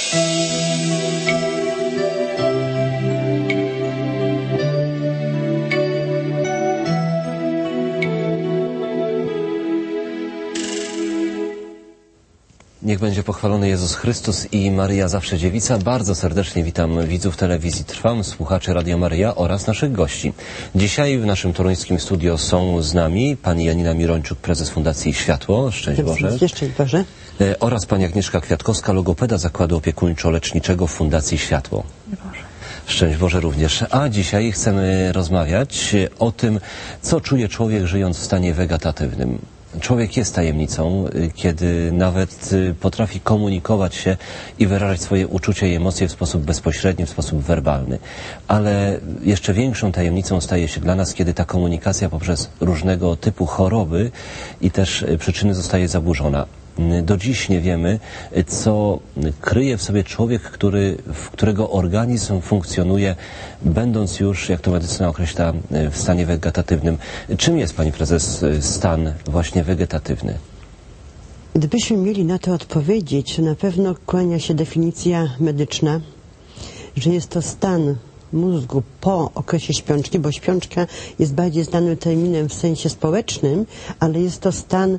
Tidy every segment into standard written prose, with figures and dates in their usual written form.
Niech będzie pochwalony Jezus Chrystus i Maryja Zawsze Dziewica. Bardzo serdecznie witam widzów telewizji Trwam, słuchaczy Radio Maryja oraz naszych gości. Dzisiaj w naszym toruńskim studio są z nami pani Janina Mirończuk, prezes Fundacji Światło. Szczęść Boże. Szczęść Boże. Oraz pani Agnieszka Kwiatkowska, logopeda Zakładu Opiekuńczo-Leczniczego Fundacji Światło. Boże. Szczęść Boże również. A dzisiaj chcemy rozmawiać o tym, co czuje człowiek, żyjąc w stanie wegetatywnym. Człowiek jest tajemnicą, kiedy nawet potrafi komunikować się i wyrażać swoje uczucia i emocje w sposób bezpośredni, w sposób werbalny. Ale jeszcze większą tajemnicą staje się dla nas, kiedy ta komunikacja poprzez różnego typu choroby i też przyczyny zostaje zaburzona. Do dziś nie wiemy, co kryje w sobie człowiek, którego organizm funkcjonuje, będąc już, jak to medycyna określa, w stanie wegetatywnym. Czym jest, pani prezes, stan właśnie wegetatywny? Gdybyśmy mieli na to odpowiedzieć, to na pewno kłania się definicja medyczna, że jest to stan mózgu po okresie śpiączki, bo śpiączka jest bardziej znanym terminem w sensie społecznym, ale jest to stan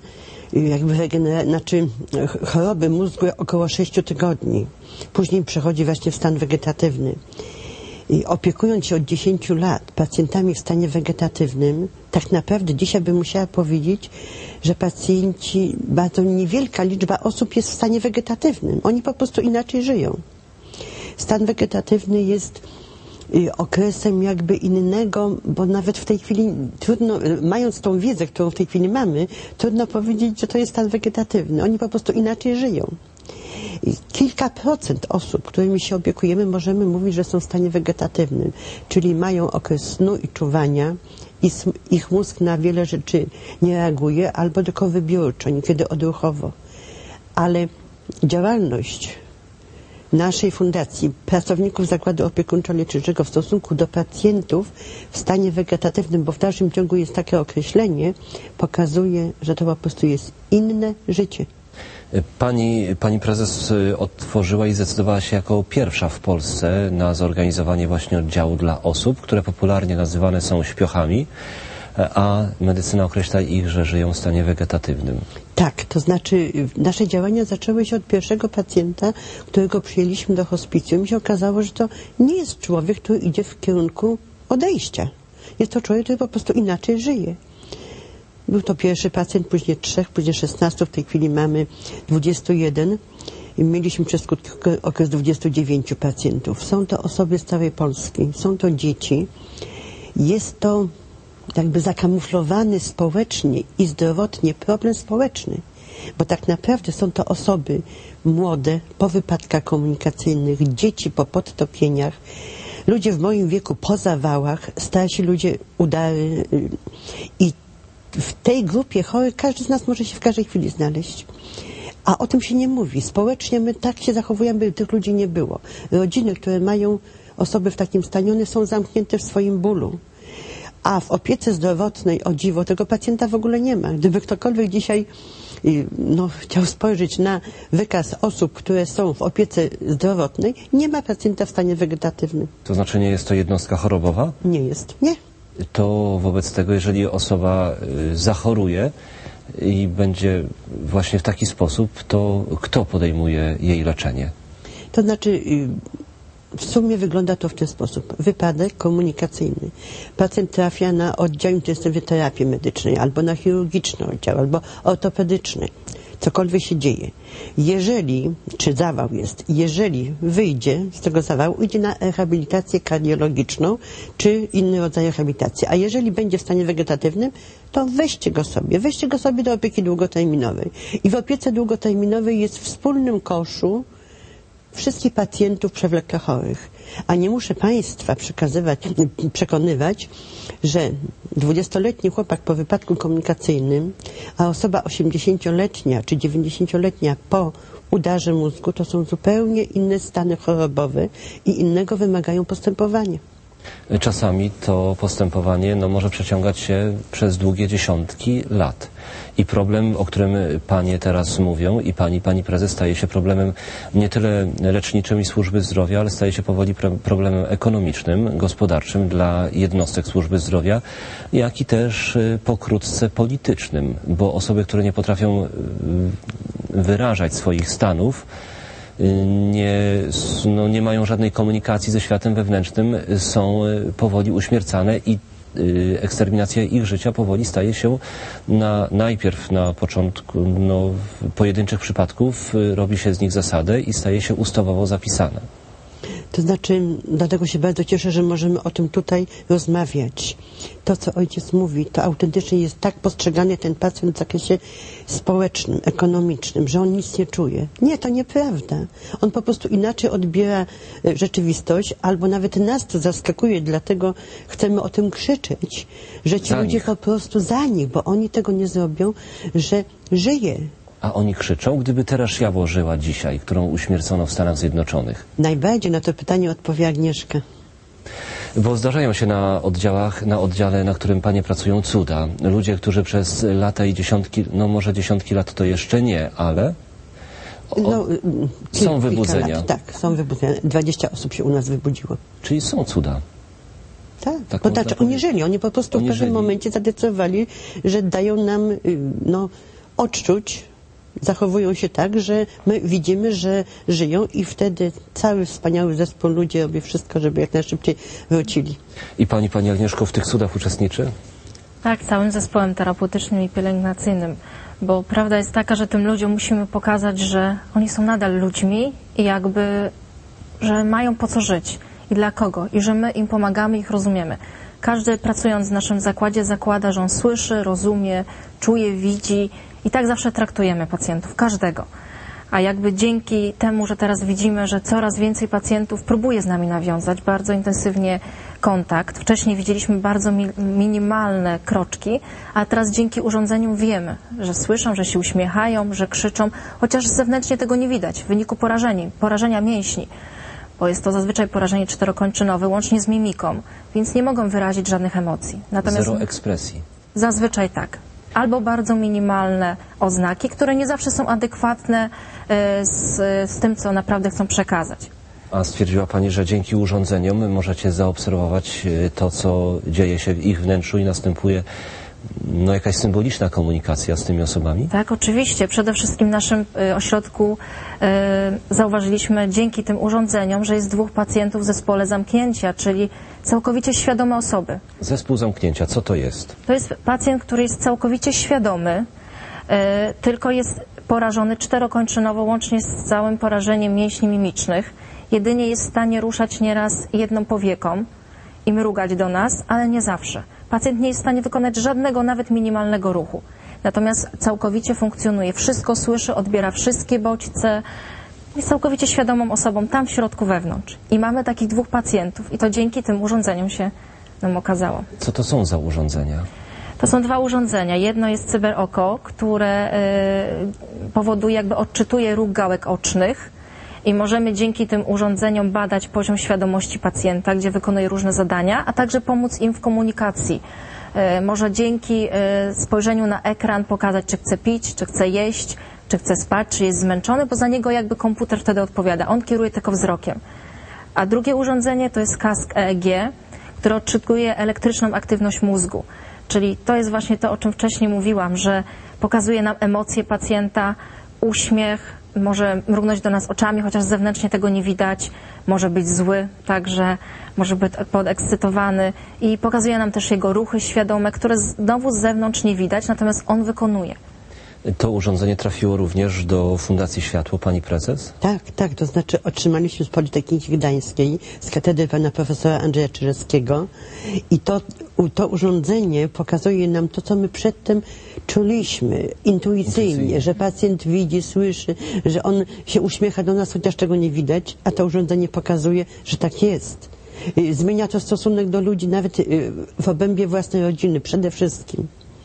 choroby mózgu około 6 tygodni. Później przechodzi właśnie w stan wegetatywny. I opiekując się od 10 lat pacjentami w stanie wegetatywnym, tak naprawdę dzisiaj bym musiała powiedzieć, że pacjenci, bardzo niewielka liczba osób jest w stanie wegetatywnym. Oni po prostu inaczej żyją. Stan wegetatywny jest okresem jakby innego, bo nawet w tej chwili trudno, mając tą wiedzę, którą w tej chwili mamy, trudno powiedzieć, że to jest stan wegetatywny. Oni po prostu inaczej żyją. I kilka procent osób, którymi się opiekujemy, możemy mówić, że są w stanie wegetatywnym, czyli mają okres snu i czuwania i ich mózg na wiele rzeczy nie reaguje albo tylko wybiórczo, niekiedy odruchowo. Ale działalność naszej fundacji, pracowników Zakładu Opiekuńczo-Leczniczego w stosunku do pacjentów w stanie wegetatywnym, bo w dalszym ciągu jest takie określenie, pokazuje, że to po prostu jest inne życie. Pani prezes otworzyła i zdecydowała się jako pierwsza w Polsce na zorganizowanie właśnie oddziału dla osób, które popularnie nazywane są śpiochami, a medycyna określa ich, że żyją w stanie wegetatywnym. Tak, to znaczy nasze działania zaczęły się od pierwszego pacjenta, którego przyjęliśmy do hospicjum i się okazało, że to nie jest człowiek, który idzie w kierunku odejścia. Jest to człowiek, który po prostu inaczej żyje. Był to pierwszy pacjent, później 3, później 16, w tej chwili mamy 21 i mieliśmy przez krótki okres 29 pacjentów. Są to osoby z całej Polski, są to dzieci. Jest to jakby zakamuflowany społecznie i zdrowotnie problem społeczny, bo tak naprawdę są to osoby młode, po wypadkach komunikacyjnych, dzieci po podtopieniach, ludzie w moim wieku po zawałach, starsi ludzie udary i w tej grupie chorych każdy z nas może się w każdej chwili znaleźć. A o tym się nie mówi. Społecznie my tak się zachowujemy, by tych ludzi nie było. Rodziny, które mają osoby w takim stanie, one są zamknięte w swoim bólu. A w opiece zdrowotnej, o dziwo, tego pacjenta w ogóle nie ma. Gdyby ktokolwiek dzisiaj chciał spojrzeć na wykaz osób, które są w opiece zdrowotnej, nie ma pacjenta w stanie wegetatywnym. To znaczy nie jest to jednostka chorobowa? Nie jest, nie. To wobec tego, jeżeli osoba zachoruje i będzie właśnie w taki sposób, to kto podejmuje jej leczenie? To znaczy w sumie wygląda to w ten sposób. Wypadek komunikacyjny. Pacjent trafia na oddział intensywnej terapii medycznej, albo na chirurgiczny oddział, albo ortopedyczny. Cokolwiek się dzieje. Czy zawał jest, jeżeli wyjdzie z tego zawału, idzie na rehabilitację kardiologiczną, czy inny rodzaj rehabilitacji. A jeżeli będzie w stanie wegetatywnym, to weźcie go sobie do opieki długoterminowej. I w opiece długoterminowej jest w wspólnym koszu wszystkich pacjentów przewlekle chorych. A nie muszę Państwa przekonywać, że 20-letni chłopak po wypadku komunikacyjnym, a osoba 80-letnia czy 90-letnia po udarze mózgu, to są zupełnie inne stany chorobowe i innego wymagają postępowania. Czasami to postępowanie może przeciągać się przez długie dziesiątki lat. I problem, o którym panie teraz mówią i pani prezes, staje się problemem nie tyle leczniczym i służby zdrowia, ale staje się powoli problemem ekonomicznym, gospodarczym dla jednostek służby zdrowia, jak i też pokrótce politycznym, bo osoby, które nie potrafią wyrażać swoich stanów, nie mają żadnej komunikacji ze światem wewnętrznym, są powoli uśmiercane i eksterminacja ich życia powoli staje się najpierw na początku pojedynczych przypadków robi się z nich zasadę i staje się ustawowo zapisane. To znaczy, dlatego się bardzo cieszę, że możemy o tym tutaj rozmawiać. To, co ojciec mówi, to autentycznie jest tak postrzegany ten pacjent w zakresie społecznym, ekonomicznym, że on nic nie czuje. Nie, to nieprawda. On po prostu inaczej odbiera rzeczywistość, albo nawet nas to zaskakuje, dlatego chcemy o tym krzyczeć, że ci ludzie po prostu za nich, bo oni tego nie zrobią, że żyje. A oni krzyczą, gdyby Tereszja żyła dzisiaj, którą uśmiercono w Stanach Zjednoczonych? Najbardziej na to pytanie odpowie Agnieszka. Bo zdarzają się na oddziale, na którym panie pracują, cuda. Ludzie, którzy przez lata i dziesiątki, może dziesiątki lat to jeszcze nie, ale są wybudzenia. Lat, tak, są wybudzenia. 20 osób się u nas wybudziło. Czyli są cuda. Tak, bo znaczy oni żyli. Oni po prostu w pewnym momencie zadecydowali, że dają nam odczuć, zachowują się tak, że my widzimy, że żyją i wtedy cały wspaniały zespół ludzi robi wszystko, żeby jak najszybciej wrócili. I pani Agnieszko w tych cudach uczestniczy? Tak, całym zespołem terapeutycznym i pielęgnacyjnym, bo prawda jest taka, że tym ludziom musimy pokazać, że oni są nadal ludźmi i że mają po co żyć i dla kogo i że my im pomagamy, ich rozumiemy. Każdy pracując w naszym zakładzie zakłada, że on słyszy, rozumie, czuje, widzi i tak zawsze traktujemy pacjentów, każdego. A dzięki temu, że teraz widzimy, że coraz więcej pacjentów próbuje z nami nawiązać bardzo intensywnie kontakt. Wcześniej widzieliśmy bardzo minimalne kroczki, a teraz dzięki urządzeniom wiemy, że słyszą, że się uśmiechają, że krzyczą, chociaż zewnętrznie tego nie widać w wyniku porażenia mięśni. Bo jest to zazwyczaj porażenie czterokończynowe, łącznie z mimiką, więc nie mogą wyrazić żadnych emocji. Natomiast zero ekspresji. Zazwyczaj tak. Albo bardzo minimalne oznaki, które nie zawsze są adekwatne z tym, co naprawdę chcą przekazać. A stwierdziła pani, że dzięki urządzeniom możecie zaobserwować to, co dzieje się w ich wnętrzu i następuje jakaś symboliczna komunikacja z tymi osobami? Tak, oczywiście. Przede wszystkim w naszym ośrodku zauważyliśmy dzięki tym urządzeniom, że jest 2 pacjentów w zespole zamknięcia, czyli całkowicie świadome osoby. Zespół zamknięcia, co to jest? To jest pacjent, który jest całkowicie świadomy, tylko jest porażony czterokończynowo, łącznie z całym porażeniem mięśni mimicznych. Jedynie jest w stanie ruszać nieraz jedną powieką i mrugać do nas, ale nie zawsze. Pacjent nie jest w stanie wykonać żadnego, nawet minimalnego ruchu. Natomiast całkowicie funkcjonuje. Wszystko słyszy, odbiera wszystkie bodźce. Jest całkowicie świadomą osobą tam w środku wewnątrz. I mamy takich 2 pacjentów i to dzięki tym urządzeniom się nam okazało. Co to są za urządzenia? To są 2 urządzenia. Jedno jest cyberoko, które powoduje, odczytuje ruch gałek ocznych i możemy dzięki tym urządzeniom badać poziom świadomości pacjenta, gdzie wykonuje różne zadania, a także pomóc im w komunikacji. Może dzięki spojrzeniu na ekran pokazać, czy chce pić, czy chce jeść, czy chce spać, czy jest zmęczony, bo za niego komputer wtedy odpowiada. On kieruje tylko wzrokiem. A drugie urządzenie to jest kask EEG, który odczytuje elektryczną aktywność mózgu. Czyli to jest właśnie to, o czym wcześniej mówiłam, że pokazuje nam emocje pacjenta, uśmiech, może mrugnąć do nas oczami, chociaż zewnętrznie tego nie widać, może być zły, także może być podekscytowany i pokazuje nam też jego ruchy świadome, które znowu z zewnątrz nie widać, natomiast on wykonuje. To urządzenie trafiło również do Fundacji Światło, pani prezes? Tak, to znaczy otrzymaliśmy z Politechniki Gdańskiej, z katedry pana profesora Andrzeja Czyżewskiego i to urządzenie pokazuje nam to, co my przedtem czuliśmy intuicyjnie, że pacjent widzi, słyszy, że on się uśmiecha do nas, chociaż tego nie widać, a to urządzenie pokazuje, że tak jest. Zmienia to stosunek do ludzi nawet w obrębie własnej rodziny przede wszystkim.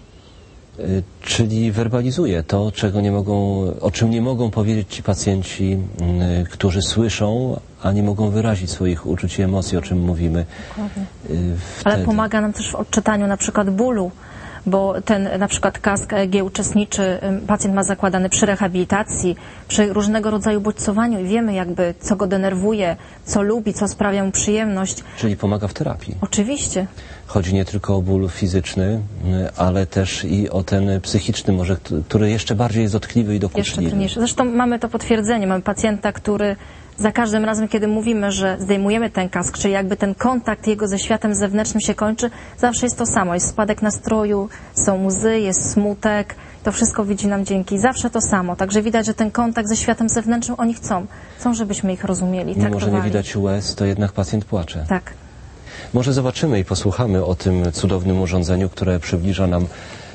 Czyli werbalizuje to, o czym nie mogą powiedzieć ci pacjenci, którzy słyszą, a nie mogą wyrazić swoich uczuć i emocji, o czym mówimy. Dokładnie. Ale pomaga nam też w odczytaniu na przykład bólu, bo ten na przykład kask EEG uczestniczy, pacjent ma zakładany przy rehabilitacji, przy różnego rodzaju bodźcowaniu i wiemy jakby, co go denerwuje, co lubi, co sprawia mu przyjemność. Czyli pomaga w terapii. Oczywiście. Chodzi nie tylko o ból fizyczny, ale też i o ten psychiczny, może, który jeszcze bardziej jest dotkliwy i dokuczliwy. Jeszcze trudniejszy. Zresztą mamy to potwierdzenie. Mamy pacjenta, który za każdym razem, kiedy mówimy, że zdejmujemy ten kask, czyli jakby ten kontakt jego ze światem zewnętrznym się kończy, zawsze jest to samo. Jest spadek nastroju, są łzy, jest smutek. To wszystko widzi nam dzięki. Zawsze to samo. Także widać, że ten kontakt ze światem zewnętrznym oni chcą. Chcą, żebyśmy ich rozumieli. Mimo, że nie widać łez, to jednak pacjent płacze. Tak. Może zobaczymy i posłuchamy o tym cudownym urządzeniu, które przybliża nam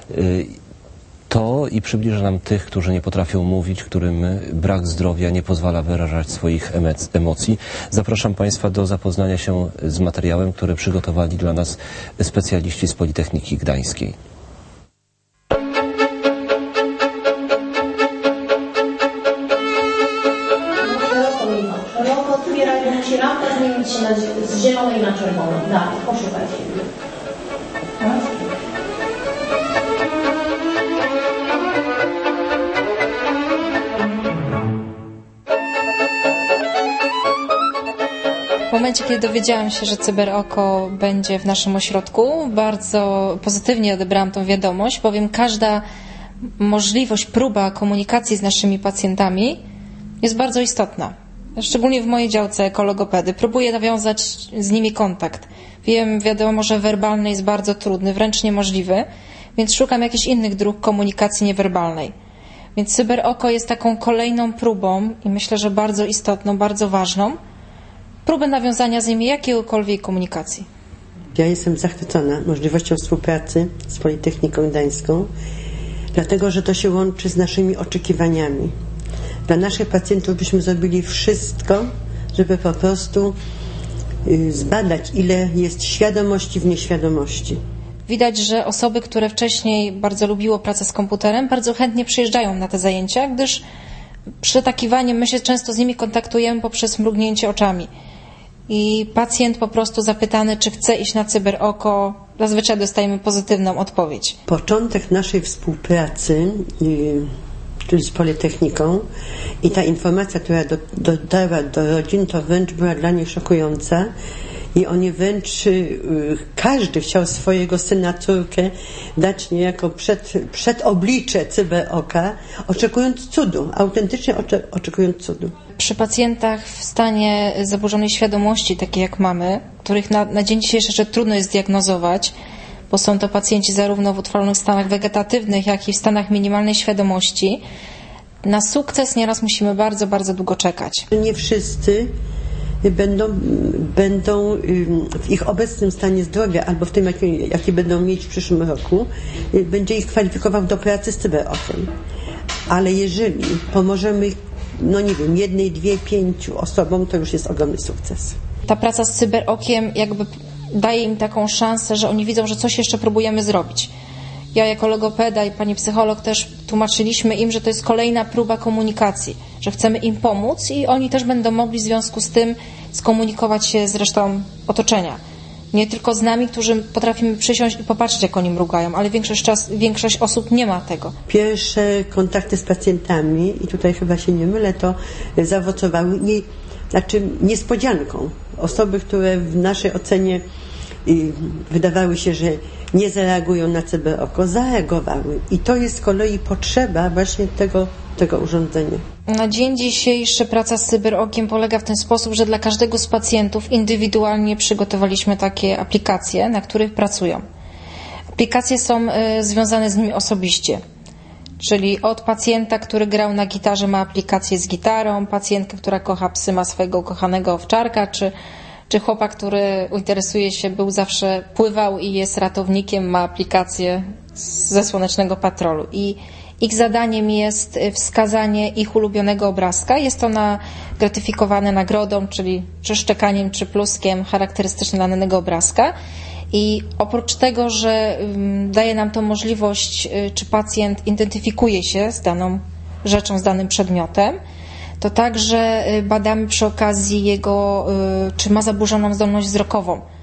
to i przybliża nam tych, którzy nie potrafią mówić, którym brak zdrowia nie pozwala wyrażać swoich emocji. Zapraszam Państwa do zapoznania się z materiałem, który przygotowali dla nas specjaliści z Politechniki Gdańskiej. Otwierajmy się lampę, zmienić się z zielonej na czerwoną. Dalej, poszukajcie. W momencie, kiedy dowiedziałam się, że CyberOko będzie w naszym ośrodku, bardzo pozytywnie odebrałam tą wiadomość, bowiem każda możliwość, próba komunikacji z naszymi pacjentami jest bardzo istotna. Szczególnie w mojej działce ekologopedy. Próbuję nawiązać z nimi kontakt. Wiadomo, że werbalny jest bardzo trudny, wręcz niemożliwy, więc szukam jakichś innych dróg komunikacji niewerbalnej. Więc CyberOko jest taką kolejną próbą i myślę, że bardzo istotną, bardzo ważną, próbę nawiązania z nimi jakiejkolwiek komunikacji. Ja jestem zachwycona możliwością współpracy z Politechniką Gdańską, dlatego że to się łączy z naszymi oczekiwaniami. Dla naszych pacjentów byśmy zrobili wszystko, żeby po prostu zbadać, ile jest świadomości w nieświadomości. Widać, że osoby, które wcześniej bardzo lubiło pracę z komputerem, bardzo chętnie przyjeżdżają na te zajęcia, gdyż przytakiwaniem my się często z nimi kontaktujemy poprzez mrugnięcie oczami. I pacjent po prostu zapytany, czy chce iść na CyberOko, zazwyczaj dostajemy pozytywną odpowiedź. Początek naszej współpracy, czyli z Politechniką, i ta informacja, która dotarła do rodzin, to wręcz była dla nich szokująca. I oni wręcz, każdy chciał swojego syna, córkę dać niejako przed oblicze CyberOka, oczekując cudu, autentycznie oczekując cudu. Przy pacjentach w stanie zaburzonej świadomości, takie jak mamy, których na dzień dzisiejszy jeszcze trudno jest diagnozować, bo są to pacjenci zarówno w utrwalonych stanach wegetatywnych, jak i w stanach minimalnej świadomości, na sukces nieraz musimy bardzo, bardzo długo czekać. Nie wszyscy będą w ich obecnym stanie zdrowia albo w tym, jaki będą mieć w przyszłym roku, będzie ich kwalifikował do pracy z CyberOkiem. Ale jeżeli pomożemy, jednej, dwie, 5 osobom, to już jest ogromny sukces. Ta praca z CyberOkiem jakby daje im taką szansę, że oni widzą, że coś jeszcze próbujemy zrobić. Ja jako logopeda i pani psycholog też tłumaczyliśmy im, że to jest kolejna próba komunikacji, że chcemy im pomóc i oni też będą mogli w związku z tym skomunikować się z resztą otoczenia. Nie tylko z nami, którzy potrafimy przysiąść i popatrzeć, jak oni mrugają, ale większość osób nie ma tego. Pierwsze kontakty z pacjentami, i tutaj chyba się nie mylę, to zaowocowały niespodzianką. Osoby, które w naszej ocenie wydawały się, że nie zareagują na CyberOko, zareagowały. I to jest z kolei potrzeba właśnie tego urządzenia. Na dzień dzisiejszy praca z CyberOkiem polega w ten sposób, że dla każdego z pacjentów indywidualnie przygotowaliśmy takie aplikacje, na których pracują. Aplikacje są związane z nimi osobiście. Czyli od pacjenta, który grał na gitarze, ma aplikację z gitarą, pacjentka, która kocha psy, ma swojego ukochanego owczarka, czy chłopak, który interesuje się, pływał i jest ratownikiem, ma aplikację ze Słonecznego Patrolu. I ich zadaniem jest wskazanie ich ulubionego obrazka. Jest to gratyfikowane nagrodą, czyli czy szczekaniem, czy pluskiem charakterystycznym dla danego obrazka. I oprócz tego, że daje nam to możliwość, czy pacjent identyfikuje się z daną rzeczą, z danym przedmiotem, to także badamy przy okazji jego, czy ma zaburzoną zdolność wzrokową.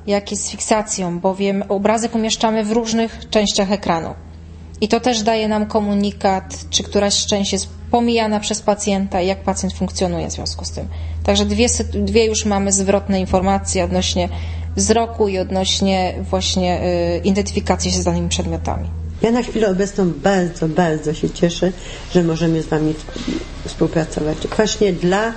jak i z fiksacją, bowiem obrazek umieszczamy w różnych częściach ekranu. I to też daje nam komunikat, czy któraś część jest pomijana przez pacjenta i jak pacjent funkcjonuje w związku z tym. Także dwie już mamy zwrotne informacje odnośnie wzroku i odnośnie właśnie identyfikacji się z danymi przedmiotami. Ja na chwilę obecną bardzo, bardzo się cieszę, że możemy z Wami współpracować. Właśnie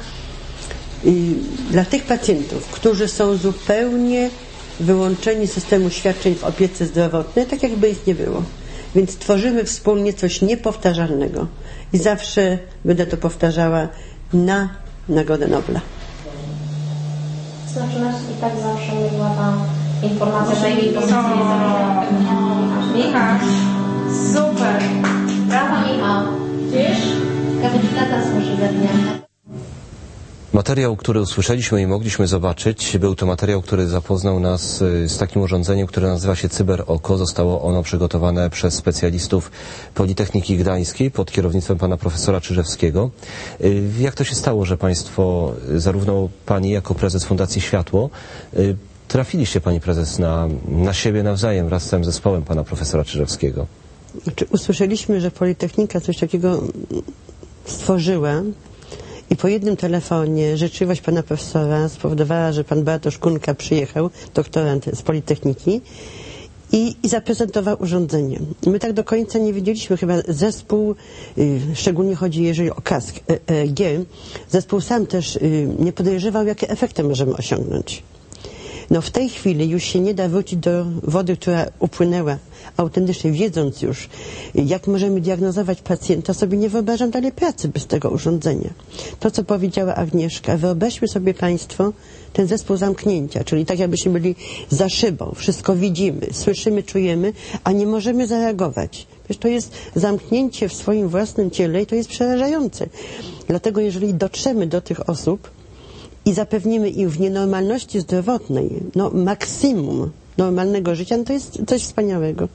dla tych pacjentów, którzy są zupełnie wyłączeni z systemu świadczeń w opiece zdrowotnej, tak jakby ich nie było. Więc tworzymy wspólnie coś niepowtarzalnego. I zawsze będę to powtarzała na Nagrodę Nobla. Znaczy nas i tak zawsze mówiła ta informacja, że jej pozycję Michał, super! Brawa, Michał. Wiesz? Gabineta słyszy ze dnia. Materiał, który usłyszeliśmy i mogliśmy zobaczyć, był to materiał, który zapoznał nas z takim urządzeniem, które nazywa się CyberOko. Zostało ono przygotowane przez specjalistów Politechniki Gdańskiej pod kierownictwem pana profesora Czyżewskiego. Jak to się stało, że państwo, zarówno pani jako prezes Fundacji Światło, trafiliście, pani prezes, na siebie nawzajem wraz z całym zespołem pana profesora Czyżewskiego? Znaczy, usłyszeliśmy, że Politechnika coś takiego stworzyła. I po jednym telefonie życzliwość pana profesora spowodowała, że pan Bartosz Kunka przyjechał, doktorant z Politechniki, i zaprezentował urządzenie. My tak do końca nie wiedzieliśmy, chyba zespół, szczególnie chodzi jeżeli o kask EEG, zespół sam też nie podejrzewał, jakie efekty możemy osiągnąć. No w tej chwili już się nie da wrócić do wody, która upłynęła, autentycznie wiedząc już, jak możemy diagnozować pacjenta, sobie nie wyobrażam dalej pracy bez tego urządzenia. To, co powiedziała Agnieszka, wyobraźmy sobie państwo ten zespół zamknięcia, czyli tak jakbyśmy byli za szybą, wszystko widzimy, słyszymy, czujemy, a nie możemy zareagować. Przecież to jest zamknięcie w swoim własnym ciele i to jest przerażające. Dlatego jeżeli dotrzemy do tych osób i zapewnimy im w nienormalności zdrowotnej maksimum normalnego życia, to jest coś wspaniałego.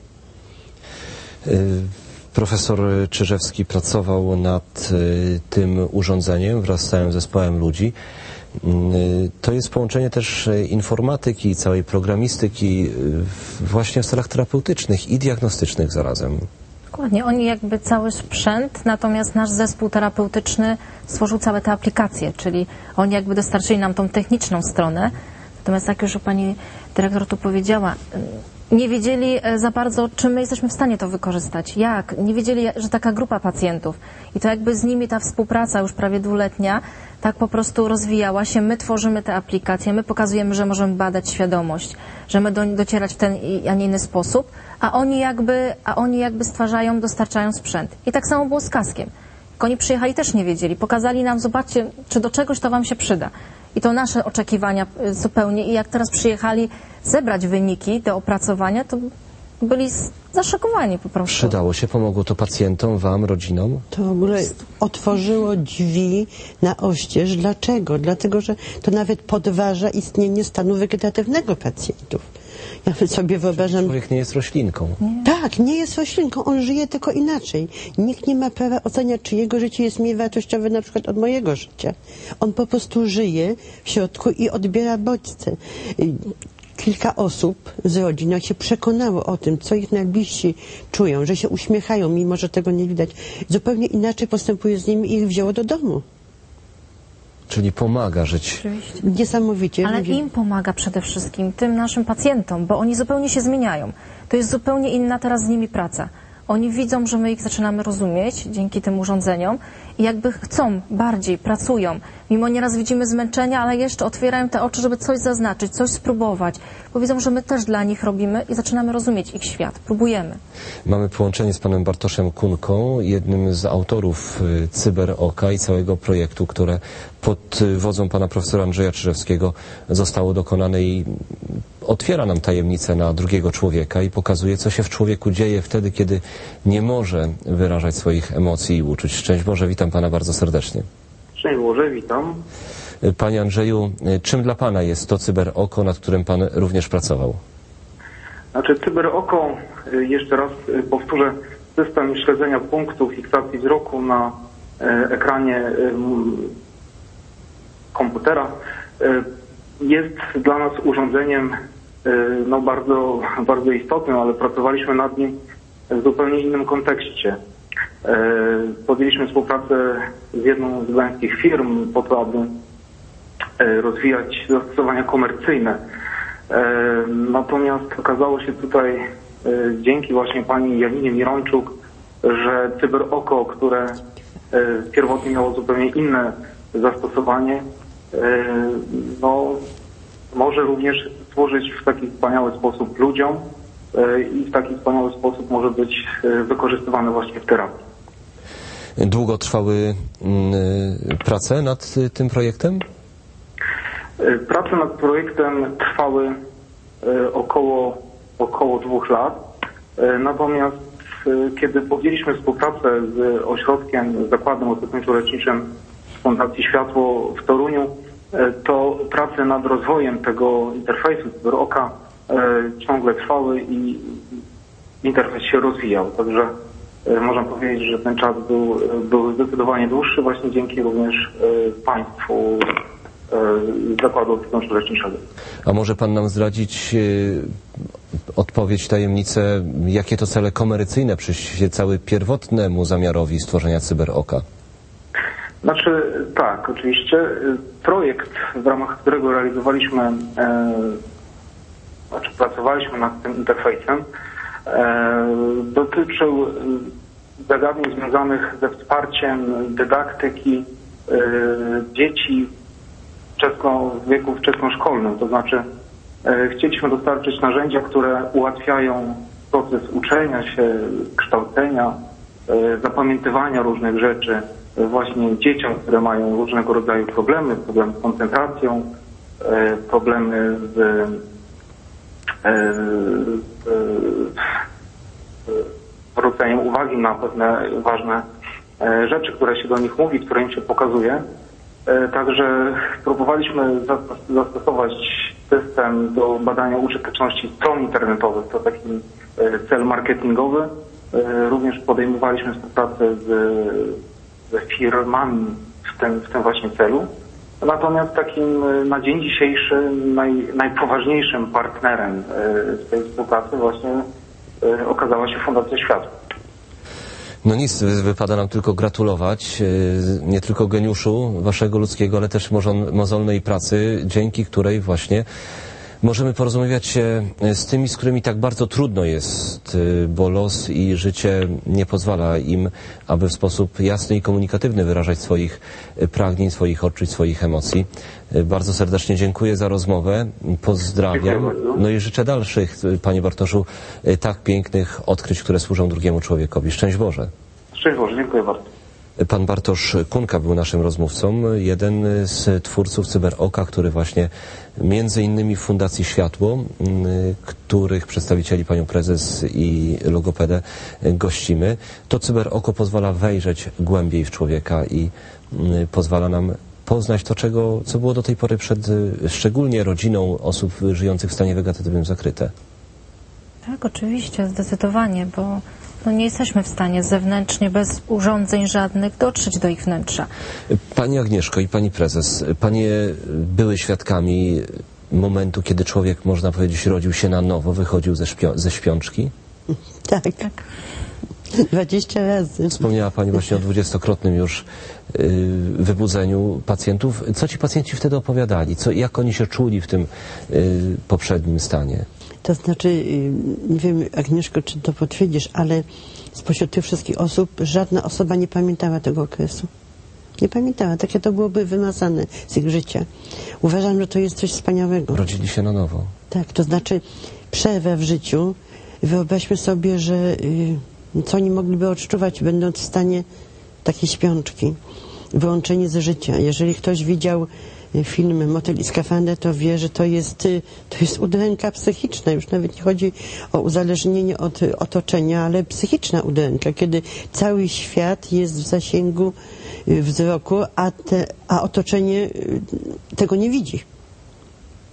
Profesor Czyżewski pracował nad tym urządzeniem wraz z całym zespołem ludzi. To jest połączenie też informatyki i całej programistyki właśnie w celach terapeutycznych i diagnostycznych zarazem. Dokładnie, oni jakby cały sprzęt, natomiast nasz zespół terapeutyczny stworzył całe te aplikacje, czyli oni jakby dostarczyli nam tą techniczną stronę, natomiast jak już pani dyrektor tu powiedziała, nie wiedzieli za bardzo, czy my jesteśmy w stanie to wykorzystać, jak, nie wiedzieli, że taka grupa pacjentów i to jakby z nimi ta współpraca już prawie 2-letnia tak po prostu rozwijała się, my tworzymy te aplikacje, my pokazujemy, że możemy badać świadomość, że my docierać w ten, a nie inny sposób, a oni jakby stwarzają, dostarczają sprzęt. I tak samo było z kaskiem. Jak oni przyjechali, też nie wiedzieli, pokazali nam, zobaczcie, czy do czegoś to wam się przyda. I to nasze oczekiwania zupełnie. I jak teraz przyjechali zebrać wyniki do opracowania, to byli zaszokowani po prostu. Przydało się, pomogło to pacjentom, wam, rodzinom? To w ogóle otworzyło drzwi na oścież. Dlaczego? Dlatego, że to nawet podważa istnienie stanu wegetatywnego pacjentów. Ja sobie wyobrażam... Człowiek nie jest roślinką. Nie. Tak, nie jest roślinką, on żyje tylko inaczej. Nikt nie ma prawa oceniać, czy jego życie jest mniej wartościowe na przykład od mojego życia. On po prostu żyje w środku i odbiera bodźce. Kilka osób z rodzin, jak się przekonało o tym, co ich najbliżsi czują, że się uśmiechają, mimo że tego nie widać, zupełnie inaczej postępuje z nimi i ich wzięło do domu. Czyli pomaga żyć. Oczywiście. Niesamowicie. Ale im pomaga przede wszystkim, tym naszym pacjentom, bo oni zupełnie się zmieniają. To jest zupełnie inna teraz z nimi praca. Oni widzą, że my ich zaczynamy rozumieć dzięki tym urządzeniom i jakby chcą bardziej, pracują. Mimo nieraz widzimy zmęczenia, ale jeszcze otwierają te oczy, żeby coś zaznaczyć, coś spróbować. Bo widzą, że my też dla nich robimy i zaczynamy rozumieć ich świat. Próbujemy. Mamy połączenie z panem Bartoszem Kunką, jednym z autorów CyberOka i całego projektu, które pod wodzą pana profesora Andrzeja Czyżewskiego zostało dokonane i otwiera nam tajemnicę na drugiego człowieka i pokazuje, co się w człowieku dzieje wtedy, kiedy nie może wyrażać swoich emocji i uczuć. Szczęść Boże, witam pana bardzo serdecznie. Szczęść Boże, witam. Panie Andrzeju, czym dla pana jest to CyberOko, nad którym pan również pracował? Znaczy CyberOko, jeszcze raz powtórzę, system śledzenia punktu fiksacji wzroku na ekranie komputera jest dla nas urządzeniem no bardzo, bardzo istotnym, ale pracowaliśmy nad nim w zupełnie innym kontekście. Podjęliśmy współpracę z jedną z gdańskich firm po to, aby rozwijać zastosowania komercyjne. Natomiast okazało się tutaj dzięki właśnie pani Janinie Mirończuk, że CyberOko, które pierwotnie miało zupełnie inne zastosowanie, no, może również służyć w taki wspaniały sposób ludziom i w taki wspaniały sposób może być wykorzystywane właśnie w terapii. Długo trwały prace nad tym projektem? Prace nad projektem trwały około 2 lat. Natomiast kiedy podjęliśmy współpracę z ośrodkiem, z Zakładem Opiekuńczo-Leczniczym Fundacji Światło w Toruniu, to prace nad rozwojem tego interfejsu CyberOka ciągle trwały i interfejs się rozwijał. Także można powiedzieć, że ten czas był zdecydowanie dłuższy właśnie dzięki również Państwu Zakładu Opiekuńczo-Leczniczego. A może Pan nam zdradzić odpowiedź, tajemnicę, jakie to cele komercyjne przyświecały pierwotnemu zamiarowi stworzenia CyberOka? Znaczy tak, oczywiście projekt, w ramach którego pracowaliśmy nad tym interfejsem, dotyczył zagadnień związanych ze wsparciem dydaktyki dzieci w wieku wczesnoszkolnym. To znaczy chcieliśmy dostarczyć narzędzia, które ułatwiają proces uczenia się, kształcenia, zapamiętywania różnych rzeczy właśnie dzieciom, które mają różnego rodzaju problemy z koncentracją, problemy z zwróceniem uwagi na pewne ważne rzeczy, które się do nich mówi, które im się pokazuje. Także próbowaliśmy zastosować system do badania użyteczności stron internetowych. To taki cel marketingowy. Również podejmowaliśmy współpracę ze firmami w tym właśnie celu. Natomiast takim na dzień dzisiejszy najpoważniejszym partnerem w tej współpracy właśnie okazała się Fundacja Światło. No nic, wypada nam tylko gratulować nie tylko geniuszu waszego ludzkiego, ale też mozolnej pracy, dzięki której właśnie możemy porozmawiać się z tymi, z którymi tak bardzo trudno jest, bo los i życie nie pozwala im, aby w sposób jasny i komunikatywny wyrażać swoich pragnień, swoich odczuć, swoich emocji. Bardzo serdecznie dziękuję za rozmowę, pozdrawiam. No i życzę dalszych, panie Bartoszu, tak pięknych odkryć, które służą drugiemu człowiekowi. Szczęść Boże. Szczęść Boże, dziękuję bardzo. Pan Bartosz Kunka był naszym rozmówcą, jeden z twórców CyberOka, który właśnie między innymi w Fundacji Światło, których przedstawicieli panią prezes i logopedę gościmy. To CyberOko pozwala wejrzeć głębiej w człowieka i pozwala nam poznać to, co było do tej pory przed szczególnie rodziną osób żyjących w stanie wegetatywnym zakryte. Tak, oczywiście, zdecydowanie, bo nie jesteśmy w stanie zewnętrznie, bez urządzeń żadnych, dotrzeć do ich wnętrza. Pani Agnieszko i pani prezes, panie były świadkami momentu, kiedy człowiek, można powiedzieć, rodził się na nowo, wychodził ze śpiączki? Tak. 20 razy. Wspomniała pani właśnie o 20-krotnym już wybudzeniu pacjentów. Co ci pacjenci wtedy opowiadali? Jak oni się czuli w tym poprzednim stanie? To znaczy, nie wiem, Agnieszko, czy to potwierdzisz, ale spośród tych wszystkich osób żadna osoba nie pamiętała tego okresu. Nie pamiętała. Takie to byłoby wymazane z ich życia. Uważam, że to jest coś wspaniałego. Rodzili się na nowo. Tak, to znaczy przerwę w życiu. Wyobraźmy sobie, że co oni mogliby odczuwać, będąc w stanie takiej śpiączki. Wyłączenie ze życia. Jeżeli ktoś widział film Motyl i skafander, to wie, że to jest udręka psychiczna. Już nawet nie chodzi o uzależnienie od otoczenia, ale psychiczna udręka, kiedy cały świat jest w zasięgu wzroku, a otoczenie tego nie widzi.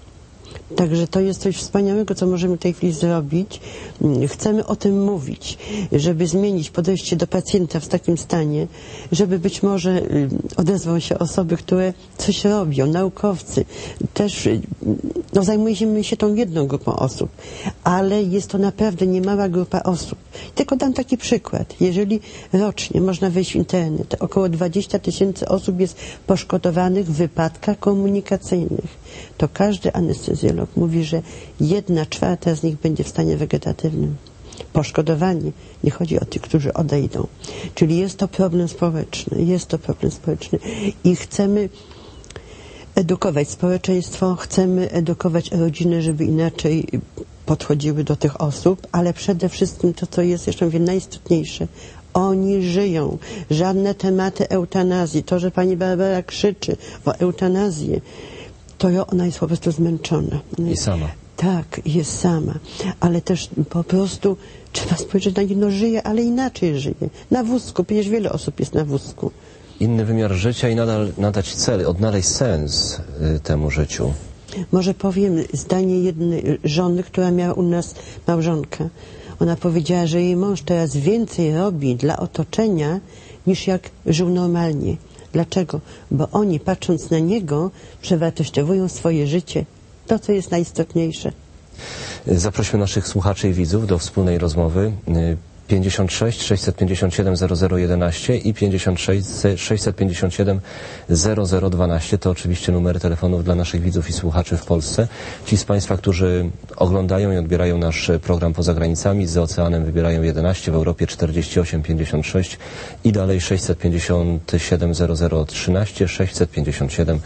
Także to jest coś wspaniałego, co możemy w tej chwili zrobić. Chcemy o tym mówić, żeby zmienić podejście do pacjenta w takim stanie, żeby być może odezwał się osoby, które coś robią, naukowcy. Też zajmujemy się tą jedną grupą osób, ale jest to naprawdę niemała grupa osób. Tylko dam taki przykład. Jeżeli rocznie można wejść w internet, około 20 000 osób jest poszkodowanych w wypadkach komunikacyjnych, to każdy anestezjolog mówi, że 1/4 z nich będzie w stanie wegetatywnym. Poszkodowani, nie chodzi o tych, którzy odejdą. Czyli jest to problem społeczny i chcemy edukować społeczeństwo, chcemy edukować rodziny, żeby inaczej podchodziły do tych osób, ale przede wszystkim to, co jest jeszcze mówię, najistotniejsze, oni żyją. Żadne tematy eutanazji, to, że pani Barbara krzyczy o eutanazję, to ona jest po prostu zmęczona. I sama. Tak, jest sama, ale też po prostu trzeba spojrzeć na nie, żyje, ale inaczej żyje. Na wózku, przecież wiele osób jest na wózku. Inny wymiar życia i nadać cel, odnaleźć sens temu życiu. Może powiem zdanie jednej żony, która miała u nas małżonka. Ona powiedziała, że jej mąż teraz więcej robi dla otoczenia, niż jak żył normalnie. Dlaczego? Bo oni, patrząc na niego, przewartościowują swoje życie. To, co jest najistotniejsze. Zaprośmy naszych słuchaczy i widzów do wspólnej rozmowy. 56 657 0011 i 56 657 0012 to oczywiście numery telefonów dla naszych widzów i słuchaczy w Polsce. Ci z Państwa, którzy oglądają i odbierają nasz program poza granicami, za oceanem wybierają 11, w Europie 48 56 i dalej 657 0013, 657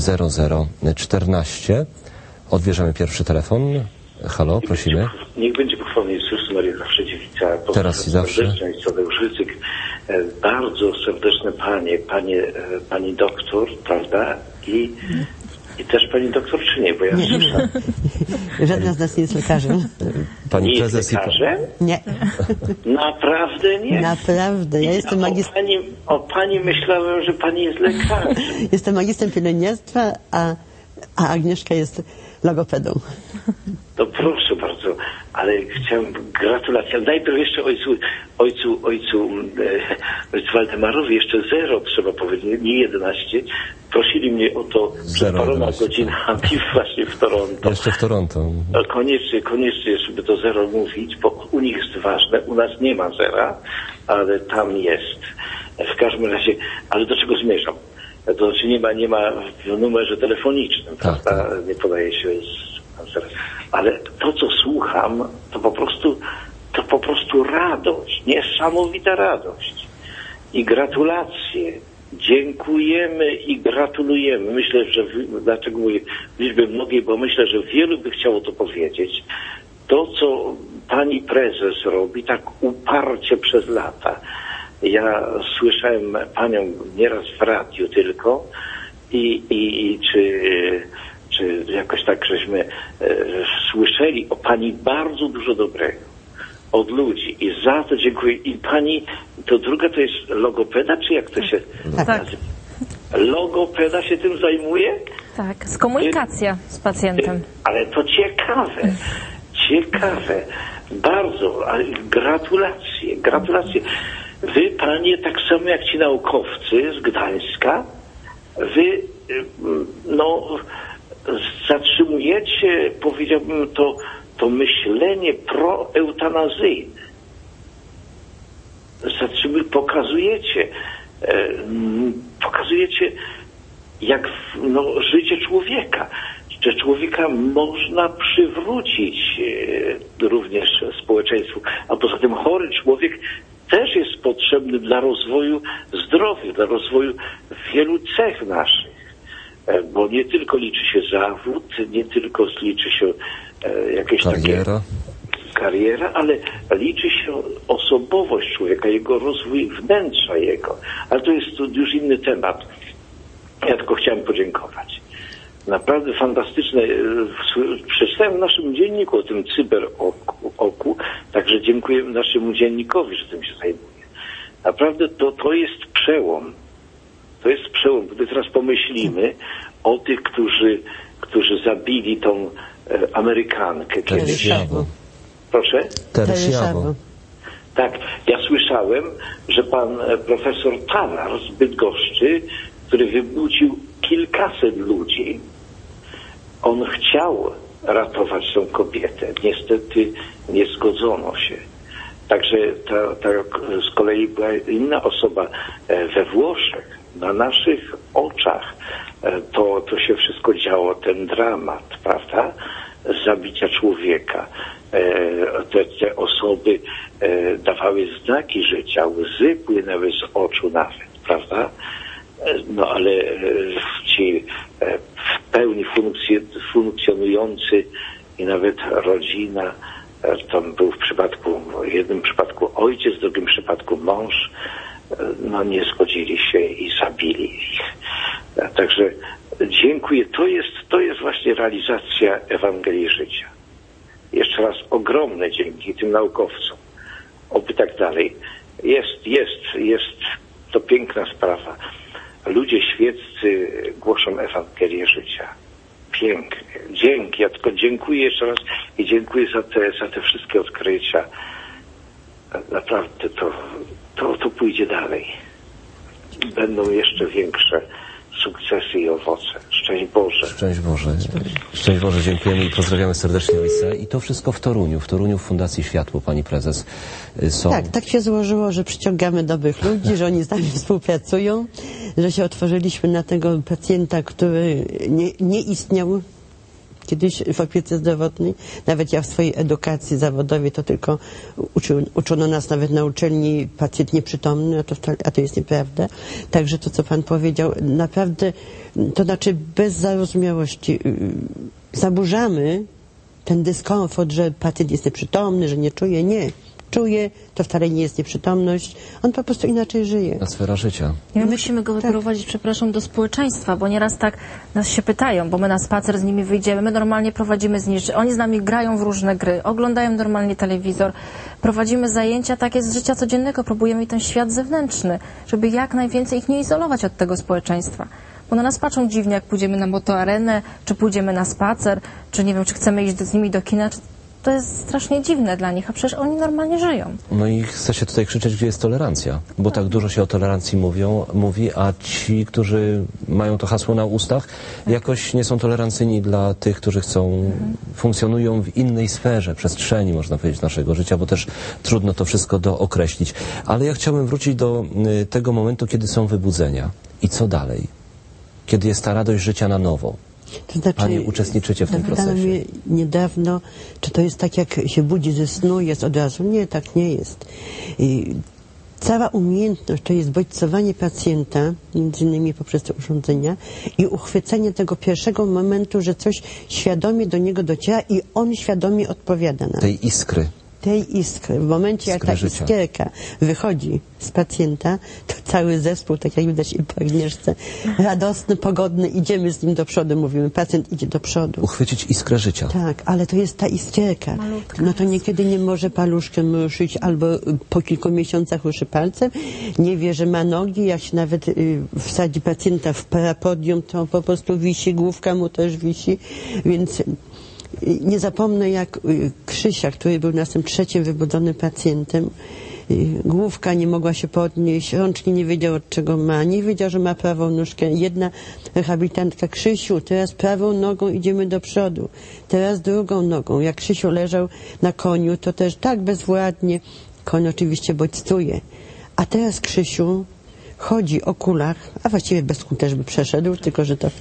0014. Odbierzemy pierwszy telefon. Halo, prosimy. Niech będzie pochwalony Jezus, Maria zawsze dziewica. Teraz i zawsze. Tadeusz Rydzyk. Bardzo serdeczne pani doktor, prawda? I też pani doktor, czy nie? Bo ja słyszałem. Żadna z nas nie jest lekarzem. Pani nie prezes jest lekarzem? Nie. Naprawdę nie? Naprawdę. Ja jestem magistrem. O pani myślałem, że pani jest lekarzem. Jestem magistrem pielęgniarstwa, a Agnieszka jest logopedą. To proszę bardzo, ale chciałem gratulacje. Ale najpierw jeszcze ojcu Waldemarowi jeszcze 0 trzeba powiedzieć, nie 11. Prosili mnie o to przed paroma godzinami właśnie w Toronto. Jeszcze w Toronto. No, koniecznie, żeby to 0 mówić, bo u nich jest ważne. U nas nie ma 0, ale tam jest. W każdym razie, ale do czego zmierzam? To znaczy nie ma w numerze telefonicznym, tak, prawda? Nie podaje się ale to, co słucham, to po prostu radość, niesamowita radość. I gratulacje. Dziękujemy i gratulujemy. Myślę, że dlaczego mówię w liczbie mnogiej, bo myślę, że wielu by chciało to powiedzieć. To, co pani prezes robi tak uparcie przez lata. Ja słyszałem panią nieraz w radiu tylko i czy jakoś tak żeśmy słyszeli o pani bardzo dużo dobrego od ludzi i za to dziękuję. I pani, to druga to jest logopeda, czy jak to się nazywa? Logopeda się tym zajmuje? Tak, z komunikacja z pacjentem. Ale to ciekawe, bardzo, ale gratulacje. Wy, panie, tak samo jak ci naukowcy z Gdańska, wy, zatrzymujecie, powiedziałbym, to myślenie proeutanazyjne. Pokazujecie jak życie człowieka, że człowieka można przywrócić również społeczeństwu, a poza tym chory człowiek też jest potrzebny dla rozwoju zdrowia, dla rozwoju wielu cech naszych. Bo nie tylko liczy się zawód, nie tylko liczy się jakieś kariera, ale liczy się osobowość człowieka, jego rozwój wnętrza jego. Ale to jest już inny temat. Ja tylko chciałem podziękować. Naprawdę fantastyczne. Przeczytałem w naszym dzienniku o tym cyberoku, także dziękuję naszemu dziennikowi, że tym się zajmuje. Naprawdę to jest przełom. To jest przełom. Gdy teraz pomyślimy o tych, którzy zabili tą Amerykankę kiedyś. Teresziawo. Proszę? Teresziawo. Tak, ja słyszałem, że pan profesor Talar z Bydgoszczy, który wybudził kilkaset ludzi, on chciał ratować tą kobietę. Niestety nie zgodzono się. Także z kolei była inna osoba we Włoszech, na naszych oczach. To się wszystko działo, ten dramat, prawda? Zabicia człowieka. Te osoby dawały znaki życia, łzy płynęły z oczu nawet, prawda? No ale ci w pełni funkcjonujący i nawet rodzina, tam był w jednym przypadku ojciec, w drugim przypadku mąż, no nie zgodzili się i zabili ich. Także dziękuję. To jest właśnie realizacja Ewangelii życia. Jeszcze raz ogromne dzięki tym naukowcom. Oby tak dalej. Jest to piękna sprawa. Ludzie świeccy głoszą Ewangelię życia. Pięknie. Dzięki. Ja tylko dziękuję jeszcze raz i dziękuję za te wszystkie odkrycia. Naprawdę to pójdzie dalej. Będą jeszcze większe sukcesy i owoce. Szczęść Boże. Szczęść Boże. Szczęść Boże, dziękujemy i pozdrawiamy serdecznie ojca. I to wszystko w Toruniu. W Toruniu w Fundacji Światło, pani prezes, są... Tak się złożyło, że przyciągamy dobrych ludzi, że oni z nami współpracują, że się otworzyliśmy na tego pacjenta, który nie istniał kiedyś w opiece zdrowotnej. Nawet ja w swojej edukacji zawodowej to tylko uczono nas nawet na uczelni pacjent nieprzytomny, a to jest nieprawda. Także to, co pan powiedział, naprawdę, to znaczy bez zarozumiałości zaburzamy ten dyskomfort, że pacjent jest nieprzytomny, że nie czuje. Nie. Czuje, to wcale nie jest nieprzytomność, on po prostu inaczej żyje. Na sfera życia. I my musimy go wyprowadzić, przepraszam, do społeczeństwa, bo nieraz tak nas się pytają, bo my na spacer z nimi wyjdziemy, my normalnie prowadzimy z nimi, oni z nami grają w różne gry, oglądają normalnie telewizor, prowadzimy zajęcia takie z życia codziennego, próbujemy ten świat zewnętrzny, żeby jak najwięcej ich nie izolować od tego społeczeństwa. Bo na nas patrzą dziwnie, jak pójdziemy na motoarenę, czy pójdziemy na spacer, czy nie wiem, czy chcemy iść z nimi do kina, to jest strasznie dziwne dla nich, a przecież oni normalnie żyją. No i chce się tutaj krzyczeć, gdzie jest tolerancja, bo tak dużo się o tolerancji mówi, a ci, którzy mają to hasło na ustach, jakoś nie są tolerancyjni dla tych, którzy funkcjonują w innej sferze, przestrzeni, można powiedzieć, naszego życia, bo też trudno to wszystko dookreślić. Ale ja chciałbym wrócić do tego momentu, kiedy są wybudzenia. I co dalej? Kiedy jest ta radość życia na nowo. To znaczy, Pani uczestniczycie w tym procesie. Mnie niedawno, czy to jest tak, jak się budzi ze snu, jest od razu? Nie, tak nie jest. Cała umiejętność to jest bodźcowanie pacjenta, między innymi poprzez te urządzenia, i uchwycenie tego pierwszego momentu, że coś świadomie do niego dociera i on świadomie odpowiada na tej iskry. W momencie, jak ta iskierka wychodzi z pacjenta, to cały zespół, tak jak widać i po Agnieszce, radosny, pogodny, idziemy z nim do przodu, mówimy, pacjent idzie do przodu. Uchwycić iskrę życia. Tak, ale to jest ta iskierka. Malutka. No to niekiedy nie może paluszkiem ruszyć, albo po kilku miesiącach ruszy palcem, nie wie, że ma nogi, jak się nawet wsadzi pacjenta w parapodium, to po prostu wisi, główka mu też wisi, więc... Nie zapomnę, jak Krzysia, który był naszym trzecim wybudzonym pacjentem, główka nie mogła się podnieść, rączki nie wiedział, od czego ma, nie wiedział, że ma prawą nóżkę. Jedna rehabilitantka: Krzysiu, teraz prawą nogą idziemy do przodu, teraz drugą nogą. Jak Krzysiu leżał na koniu, to też tak bezwładnie, koń oczywiście bodźcuje. A teraz Krzysiu chodzi o kulach, a właściwie bez kół też by przeszedł, tylko że to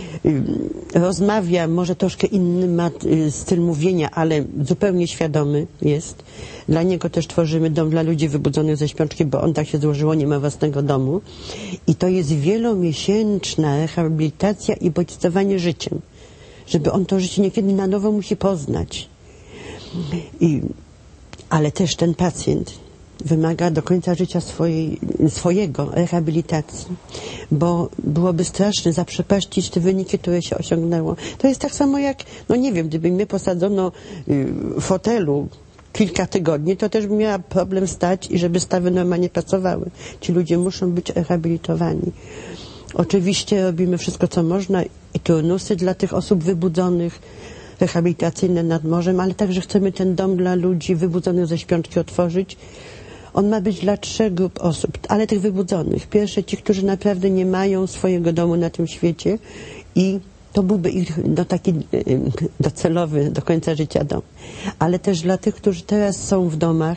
rozmawia, może troszkę inny ma styl mówienia, ale zupełnie świadomy jest. Dla niego też tworzymy dom dla ludzi wybudzonych ze śpiączki, bo on tak się złożyło, nie ma własnego domu. I to jest wielomiesięczna rehabilitacja i bodźcowanie życiem, żeby on to życie niekiedy na nowo musi poznać. Ale też ten pacjent wymaga do końca życia swojego rehabilitacji, bo byłoby straszne zaprzepaścić te wyniki, które się osiągnęło. To jest tak samo jak, no nie wiem, gdyby mnie posadzono w fotelu kilka tygodni, to też bym miała problem stać i żeby stawy normalnie pracowały. Ci ludzie muszą być rehabilitowani. Oczywiście robimy wszystko, co można i turnusy dla tych osób wybudzonych, rehabilitacyjne nad morzem, ale także chcemy ten dom dla ludzi wybudzonych ze śpiączki otworzyć. On ma być dla 3 grup osób, ale tych wybudzonych. Pierwsze, ci, którzy naprawdę nie mają swojego domu na tym świecie i to byłby ich taki docelowy do końca życia dom. Ale też dla tych, którzy teraz są w domach,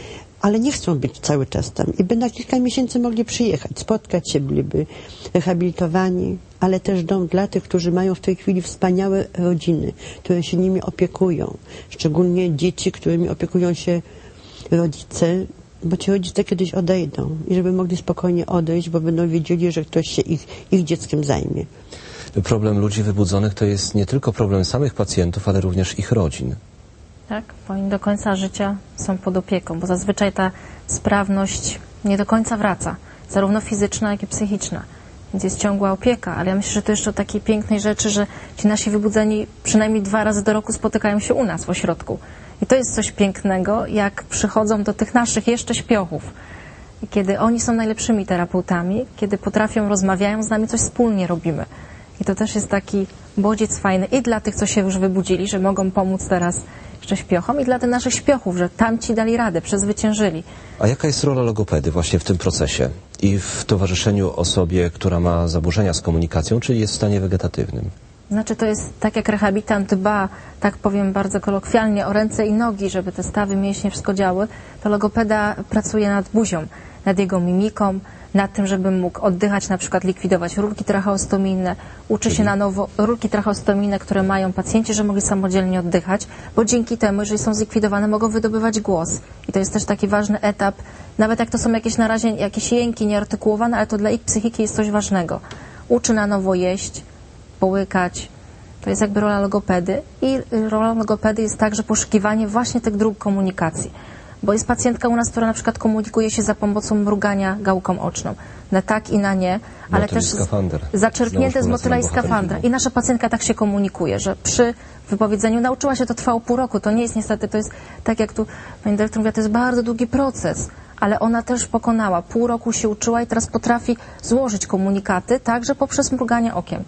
ale nie chcą być cały czas tam i by na kilka miesięcy mogli przyjechać, spotkać się, byliby rehabilitowani, ale też dom dla tych, którzy mają w tej chwili wspaniałe rodziny, które się nimi opiekują. Szczególnie dzieci, którymi opiekują się rodzice, bo ci rodzice kiedyś odejdą i żeby mogli spokojnie odejść, bo będą wiedzieli, że ktoś się ich dzieckiem zajmie. Problem ludzi wybudzonych to jest nie tylko problem samych pacjentów, ale również ich rodzin. Tak, bo oni do końca życia są pod opieką, bo zazwyczaj ta sprawność nie do końca wraca, zarówno fizyczna, jak i psychiczna. Więc jest ciągła opieka, ale ja myślę, że to jeszcze o takiej pięknej rzeczy, że ci nasi wybudzeni przynajmniej 2 razy do roku spotykają się u nas w ośrodku. I to jest coś pięknego, jak przychodzą do tych naszych jeszcze śpiochów. I kiedy oni są najlepszymi terapeutami, kiedy potrafią, rozmawiają z nami, coś wspólnie robimy. I to też jest taki bodziec fajny i dla tych, co się już wybudzili, że mogą pomóc teraz jeszcze śpiochom, i dla tych naszych śpiochów, że tamci dali radę, przezwyciężyli. A jaka jest rola logopedy właśnie w tym procesie i w towarzyszeniu osobie, która ma zaburzenia z komunikacją, czyli jest w stanie wegetatywnym? Znaczy to jest tak, jak rehabilitant dba, tak powiem bardzo kolokwialnie, o ręce i nogi, żeby te stawy mięśnie wszystko działy, to logopeda pracuje nad buzią, nad jego mimiką, nad tym, żeby mógł oddychać, na przykład likwidować rurki tracheostomijne, uczy się na nowo rurki tracheostomijne, które mają pacjenci, że mogli samodzielnie oddychać, bo dzięki temu, jeżeli są zlikwidowane, mogą wydobywać głos. I to jest też taki ważny etap, nawet jak to są jakieś na razie jakieś jęki nieartykułowane, ale to dla ich psychiki jest coś ważnego. Uczy na nowo jeść, połykać. To jest jakby rola logopedy. I rola logopedy jest także poszukiwanie właśnie tych dróg komunikacji. Bo jest pacjentka u nas, która na przykład komunikuje się za pomocą mrugania gałką oczną. Na tak i na nie, ale też zaczerpnięte z motyla i skafandra. I nasza pacjentka tak się komunikuje, że przy wypowiedzeniu nauczyła się, to trwało pół roku. To nie jest niestety, to jest tak jak tu pani dyrektor mówi, to jest bardzo długi proces. Ale ona też pokonała. Pół roku się uczyła i teraz potrafi złożyć komunikaty także poprzez mruganie okiem.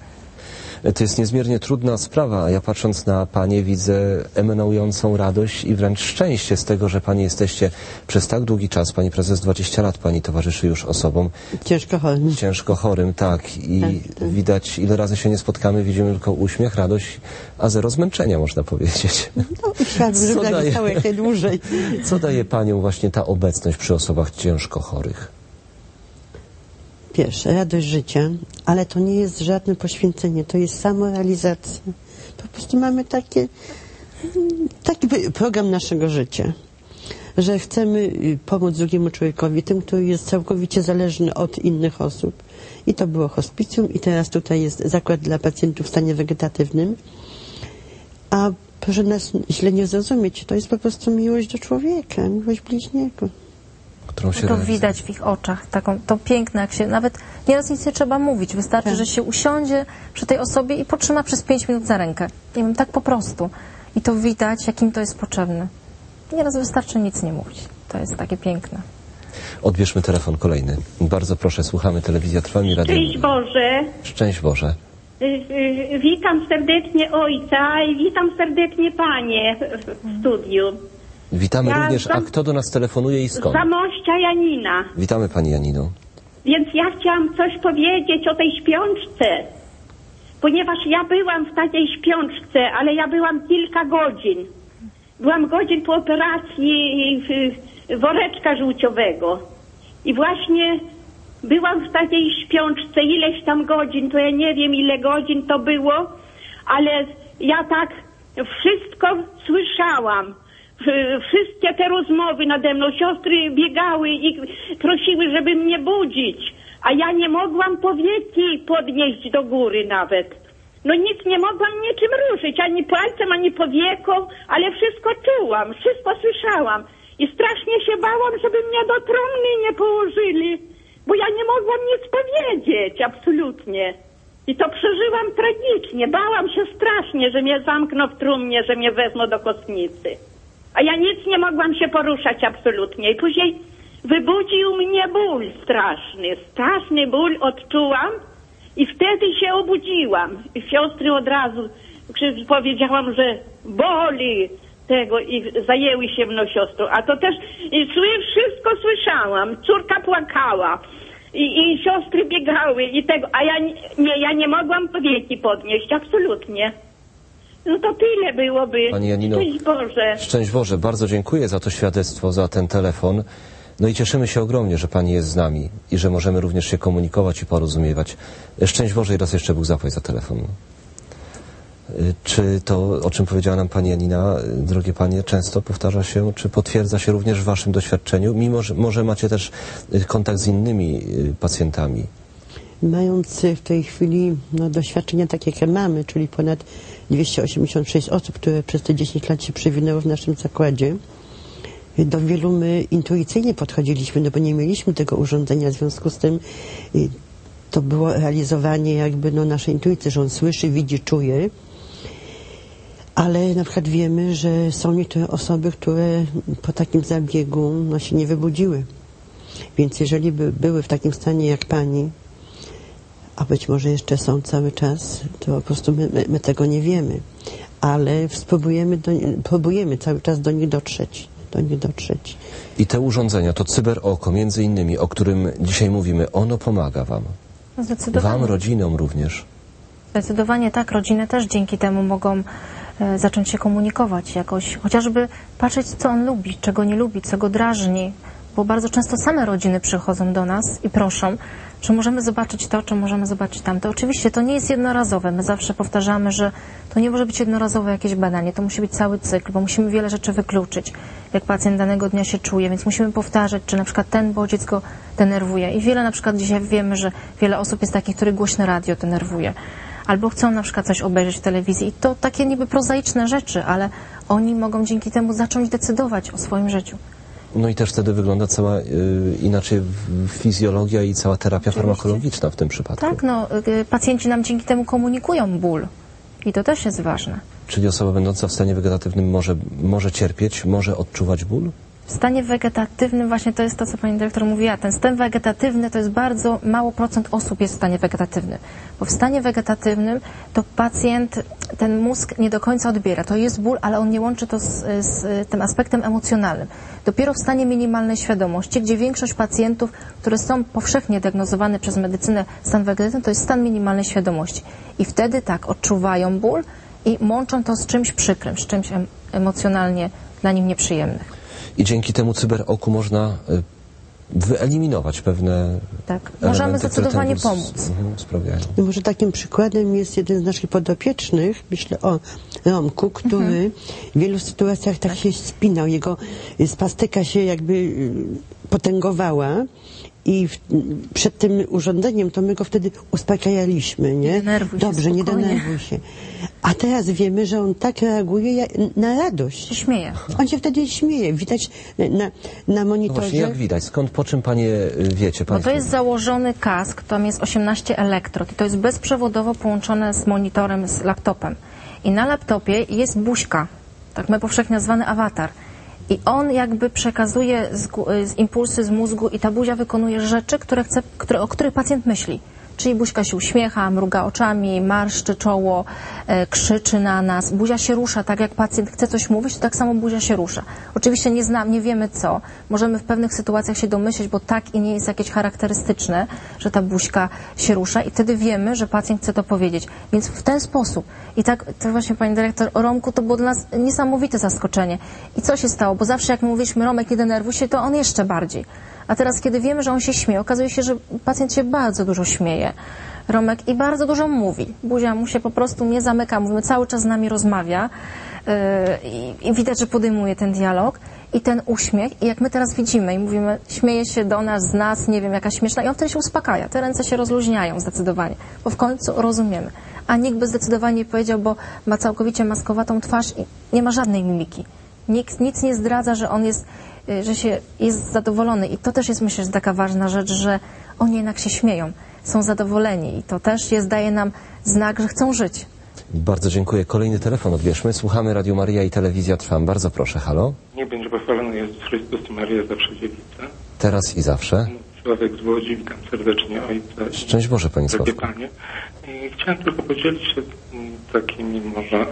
To jest niezmiernie trudna sprawa, a ja patrząc na Panie widzę emanującą radość i wręcz szczęście z tego, że Panie jesteście przez tak długi czas, Pani Prezes, 20 lat Pani towarzyszy już osobom ciężko chorym, tak. I tak. Widać, ile razy się nie spotkamy, widzimy tylko uśmiech, radość, a zero zmęczenia, można powiedzieć. No, chciałabym, żeby tak zostało jak najdłużej. Co daje Panią właśnie ta obecność przy osobach ciężko chorych? Pierwsze, radość życia, ale to nie jest żadne poświęcenie, to jest samorealizacja. Po prostu mamy taki program naszego życia, że chcemy pomóc drugiemu człowiekowi, tym, który jest całkowicie zależny od innych osób. I to było hospicjum i teraz tutaj jest zakład dla pacjentów w stanie wegetatywnym. A proszę nas źle nie zrozumieć, to jest po prostu miłość do człowieka, miłość bliźniego. To widać w ich oczach, to piękne, jak się nawet nieraz nic nie trzeba mówić, wystarczy, że się usiądzie przy tej osobie i potrzyma przez 5 minut za rękę. Nie wiem, tak po prostu. I to widać, jakim to jest potrzebne. Nieraz wystarczy nic nie mówić. To jest takie piękne. Odbierzmy telefon kolejny. Bardzo proszę, słuchamy Telewizja Trwam i Radio. Szczęść Boże. Szczęść Boże. Witam serdecznie ojca i witam serdecznie panie w studiu. Witamy również. A kto do nas telefonuje i skąd? Zamościa Janina. Witamy Pani Janino. Więc ja chciałam coś powiedzieć o tej śpiączce. Ponieważ ja byłam w takiej śpiączce, ale ja byłam kilka godzin. Byłam godzin po operacji woreczka żółciowego. I właśnie byłam w takiej śpiączce ileś tam godzin, to ja nie wiem ile godzin to było, ale ja tak wszystko słyszałam. Wszystkie te rozmowy nade mną, siostry biegały i prosiły, żeby mnie budzić, a ja nie mogłam powieki podnieść do góry nawet. No nic nie mogłam niczym ruszyć, ani palcem, ani powieką, ale wszystko czułam, wszystko słyszałam i strasznie się bałam, żeby mnie do trumny nie położyli, bo ja nie mogłam nic powiedzieć, absolutnie. I to przeżyłam tragicznie, bałam się strasznie, że mnie zamkną w trumnie, że mnie wezmą do kostnicy. A ja nic nie mogłam się poruszać absolutnie. I później wybudził mnie ból straszny. Straszny ból odczułam I wtedy się obudziłam. I siostry od razu powiedziałam, że boli tego i zajęły się mną siostrą. A to też wszystko słyszałam. Córka płakała. I siostry biegały i tego. A ja nie mogłam powieki podnieść. Absolutnie. No to tyle byłoby. Pani Janino, szczęść Boże. Szczęść Boże. Bardzo dziękuję za to świadectwo, za ten telefon. No i cieszymy się ogromnie, że Pani jest z nami i że możemy również się komunikować i porozumiewać. Szczęść Boże i raz jeszcze Bóg zapłać za telefon. Czy to, o czym powiedziała nam Pani Janina, drogie Panie, często powtarza się, czy potwierdza się również w Waszym doświadczeniu, mimo że może macie też kontakt z innymi pacjentami? Mając w tej chwili doświadczenia takie, jakie mamy, czyli ponad 286 osób, które przez te 10 lat się przewinęło w naszym zakładzie, do wielu my intuicyjnie podchodziliśmy, no bo nie mieliśmy tego urządzenia, w związku z tym to było realizowanie jakby naszej intuicji, że on słyszy, widzi, czuje, ale na przykład wiemy, że są niektóre osoby, które po takim zabiegu się nie wybudziły. Więc jeżeli by były w takim stanie jak Pani, a być może jeszcze są cały czas, to po prostu my tego nie wiemy, ale próbujemy cały czas do nich dotrzeć. I te urządzenia, to cyberoko między innymi, o którym dzisiaj mówimy, ono pomaga Wam? Zdecydowanie. Wam, rodzinom również? Zdecydowanie tak. Rodziny też dzięki temu mogą zacząć się komunikować jakoś. Chociażby patrzeć, co on lubi, czego nie lubi, co go drażni. Bo bardzo często same rodziny przychodzą do nas i proszą, czy możemy zobaczyć to, czy możemy zobaczyć tamto. Oczywiście to nie jest jednorazowe. My zawsze powtarzamy, że to nie może być jednorazowe jakieś badanie. To musi być cały cykl, bo musimy wiele rzeczy wykluczyć, jak pacjent danego dnia się czuje, więc musimy powtarzać, czy na przykład ten bodziec go denerwuje. I wiele na przykład dzisiaj wiemy, że wiele osób jest takich, których głośne radio denerwuje. Albo chcą na przykład coś obejrzeć w telewizji. I to takie niby prozaiczne rzeczy, ale oni mogą dzięki temu zacząć decydować o swoim życiu. No i też wtedy wygląda cała inaczej fizjologia i cała terapia farmakologiczna w tym przypadku. Tak, pacjenci nam dzięki temu komunikują ból i to też jest ważne. Czyli osoba będąca w stanie wegetatywnym może cierpieć, może odczuwać ból? W stanie wegetatywnym właśnie to jest to, co pani dyrektor mówiła. Ten stan wegetatywny to jest bardzo mało procent osób jest w stanie wegetatywnym. Bo w stanie wegetatywnym to pacjent, ten mózg nie do końca odbiera. To jest ból, ale on nie łączy to z tym aspektem emocjonalnym. Dopiero w stanie minimalnej świadomości, gdzie większość pacjentów, które są powszechnie diagnozowane przez medycynę stan wegetatywny, to jest stan minimalnej świadomości. I wtedy tak, odczuwają ból i łączą to z czymś przykrym, z czymś emocjonalnie dla nich nieprzyjemnym. I dzięki temu cyberoku można wyeliminować pewne elementy, możemy zdecydowanie które pomóc. Sprawiają. No może takim przykładem jest jeden z naszych podopiecznych, myślę o Romku, który w wielu sytuacjach tak się spinał. Jego spastyka się jakby potęgowała i przed tym urządzeniem to my go wtedy uspokajaliśmy, nie? Denerwuj się, dobrze, nie spokojnie. denerwuj się. A teraz wiemy, że on tak reaguje na radość. Się śmieje. On się wtedy śmieje. Widać na No monitorze. właśnie, jak widać? Skąd, po czym Panie wiecie? Bo to jest założony kask, tam jest 18 elektrod i to jest bezprzewodowo połączone z monitorem, z laptopem. I na laptopie jest buźka, tak my powszechnie nazwany awatar. I on jakby przekazuje z impulsy z mózgu i ta buzia wykonuje rzeczy, o których pacjent myśli. Czyli buźka się uśmiecha, mruga oczami, marszczy czoło, krzyczy na nas. Buzia się rusza, tak jak pacjent chce coś mówić, to tak samo buzia się rusza. Oczywiście nie wiemy co. Możemy w pewnych sytuacjach się domyśleć, bo tak i nie jest jakieś charakterystyczne, że ta buźka się rusza i wtedy wiemy, że pacjent chce to powiedzieć. Więc w ten sposób. I tak, to właśnie pani dyrektor, o Romku to było dla nas niesamowite zaskoczenie. I co się stało? Bo zawsze jak mówiliśmy, Romek, nie denerwuj się, to on jeszcze bardziej. A teraz, kiedy wiemy, że on się śmieje, okazuje się, że pacjent się bardzo dużo śmieje, Romek, i bardzo dużo mówi. Buzia mu się po prostu nie zamyka, mówimy, cały czas z nami rozmawia i widać, że podejmuje ten dialog i ten uśmiech. I jak my teraz widzimy i mówimy, śmieje się do nas, z nas, nie wiem, jaka śmieszna, i on wtedy się uspokaja. Te ręce się rozluźniają zdecydowanie, bo w końcu rozumiemy. A nikt by zdecydowanie nie powiedział, bo ma całkowicie maskowatą twarz i nie ma żadnej mimiki. Nic nie zdradza, że on jest zadowolony. I to też jest, myślę, że taka ważna rzecz, że oni jednak się śmieją, są zadowoleni i to też daje nam znak, że chcą żyć. Bardzo dziękuję. Kolejny telefon odbierzmy. Słuchamy Radio Maryja i Telewizja Trwam. Bardzo proszę, halo? Nie będzie pochwalony Jezus Chrystus i Maryja zawsze dziewica. Teraz i zawsze. Sławek z Łodzi, witam serdecznie ojca. Szczęść Boże, Panie Sławku. Panie. I chciałem tylko podzielić się takimi może,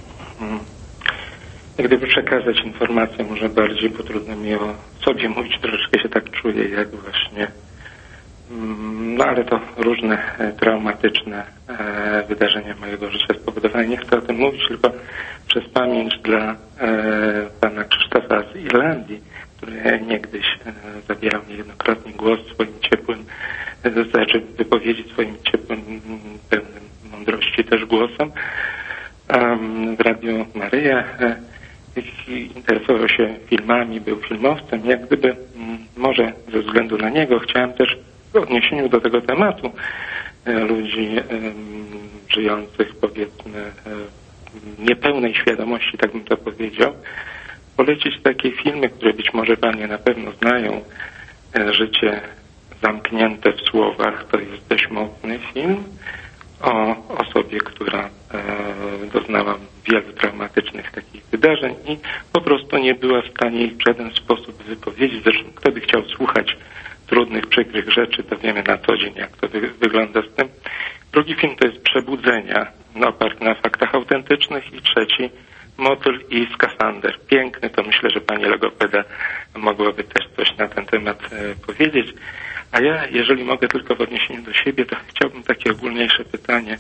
jak gdyby przekazać informacje może bardziej, bo trudno mi o sobie mówić, troszeczkę się tak czuję, jak właśnie, no ale to różne traumatyczne wydarzenia mojego życia spowodowały. Nie chcę o tym mówić, tylko przez pamięć dla pana Krzysztofa z Irlandii, który niegdyś zabierał niejednokrotnie głos swoim ciepłym, znaczy wypowiedzi swoim ciepłym, pełnym mądrości też głosem w Radiu Maryja. Interesował się filmami, był filmowcem. Jak gdyby może ze względu na niego chciałem też w odniesieniu do tego tematu ludzi żyjących, powiedzmy, niepełnej świadomości, tak bym to powiedział, polecić takie filmy, które być może panie na pewno znają. Życie zamknięte w słowach to jest dość mocny film o osobie, która doznała wielu traumatycznych takich wydarzeń i po prostu nie była w stanie ich w żaden sposób wypowiedzieć. Zresztą kto by chciał słuchać trudnych, przykrych rzeczy, to wiemy na co dzień, jak to wygląda z tym. Drugi film to jest Przebudzenia, oparty na faktach autentycznych, i trzeci Motyl i skafander. Piękny, to myślę, że pani logopeda mogłaby też coś na ten temat powiedzieć. A ja, jeżeli mogę tylko w odniesieniu do siebie, to chciałbym takie ogólniejsze pytanie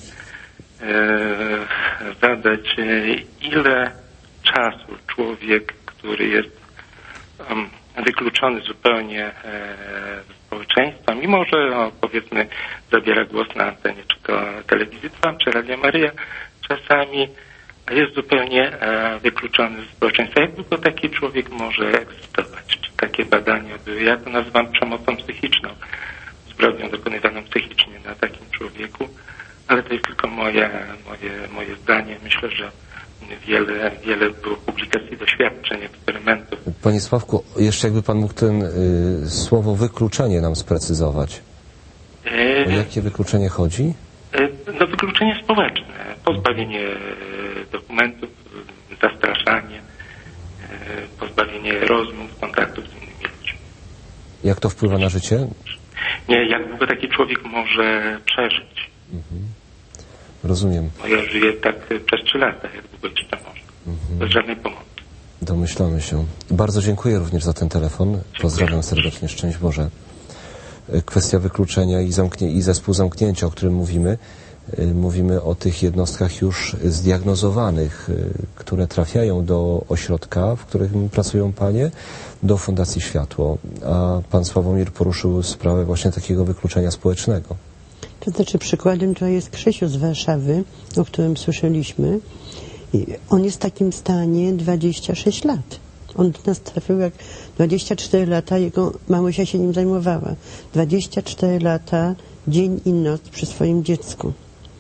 zadać. Ile czasu człowiek, który jest wykluczony zupełnie ze społeczeństwa, mimo że powiedzmy zabiera głos na antenie, czy to telewizji Trwam, czy Radia Maryja czasami, a jest zupełnie wykluczony ze społeczeństwa. Jak długo taki człowiek może egzystować? Czy takie badania były? Ja to nazywam przemocą psychiczną, zbrodnią dokonywaną psychicznie na takim człowieku, ale to jest tylko moje zdanie. Myślę, że wiele było publikacji, doświadczeń, eksperymentów. Panie Sławku, jeszcze jakby pan mógł słowo wykluczenie nam sprecyzować. O jakie wykluczenie chodzi? No wykluczenie społeczne, pozbawienie dokumentów, zastraszanie, pozbawienie rozmów, kontaktów z innymi ludźmi. Jak to wpływa na życie? Nie, jak długo taki człowiek może przeżyć. Rozumiem. No ja żyję tak przez 3 lata, jak długo jeszcze może. Bez żadnej pomocy. Domyślamy się. Bardzo dziękuję również za ten telefon. Pozdrawiam serdecznie. Szczęść Boże. Kwestia wykluczenia i zespół zamknięcia, o którym mówimy. Mówimy o tych jednostkach już zdiagnozowanych, które trafiają do ośrodka, w którym pracują panie, do Fundacji Światło. A pan Sławomir poruszył sprawę właśnie takiego wykluczenia społecznego. To znaczy przykładem to jest Krzysiu z Warszawy, o którym słyszeliśmy. On jest w takim stanie 26 lat. On do nas trafił jak 24 lata, jego mamusia się nim zajmowała. 24 lata, dzień i noc przy swoim dziecku.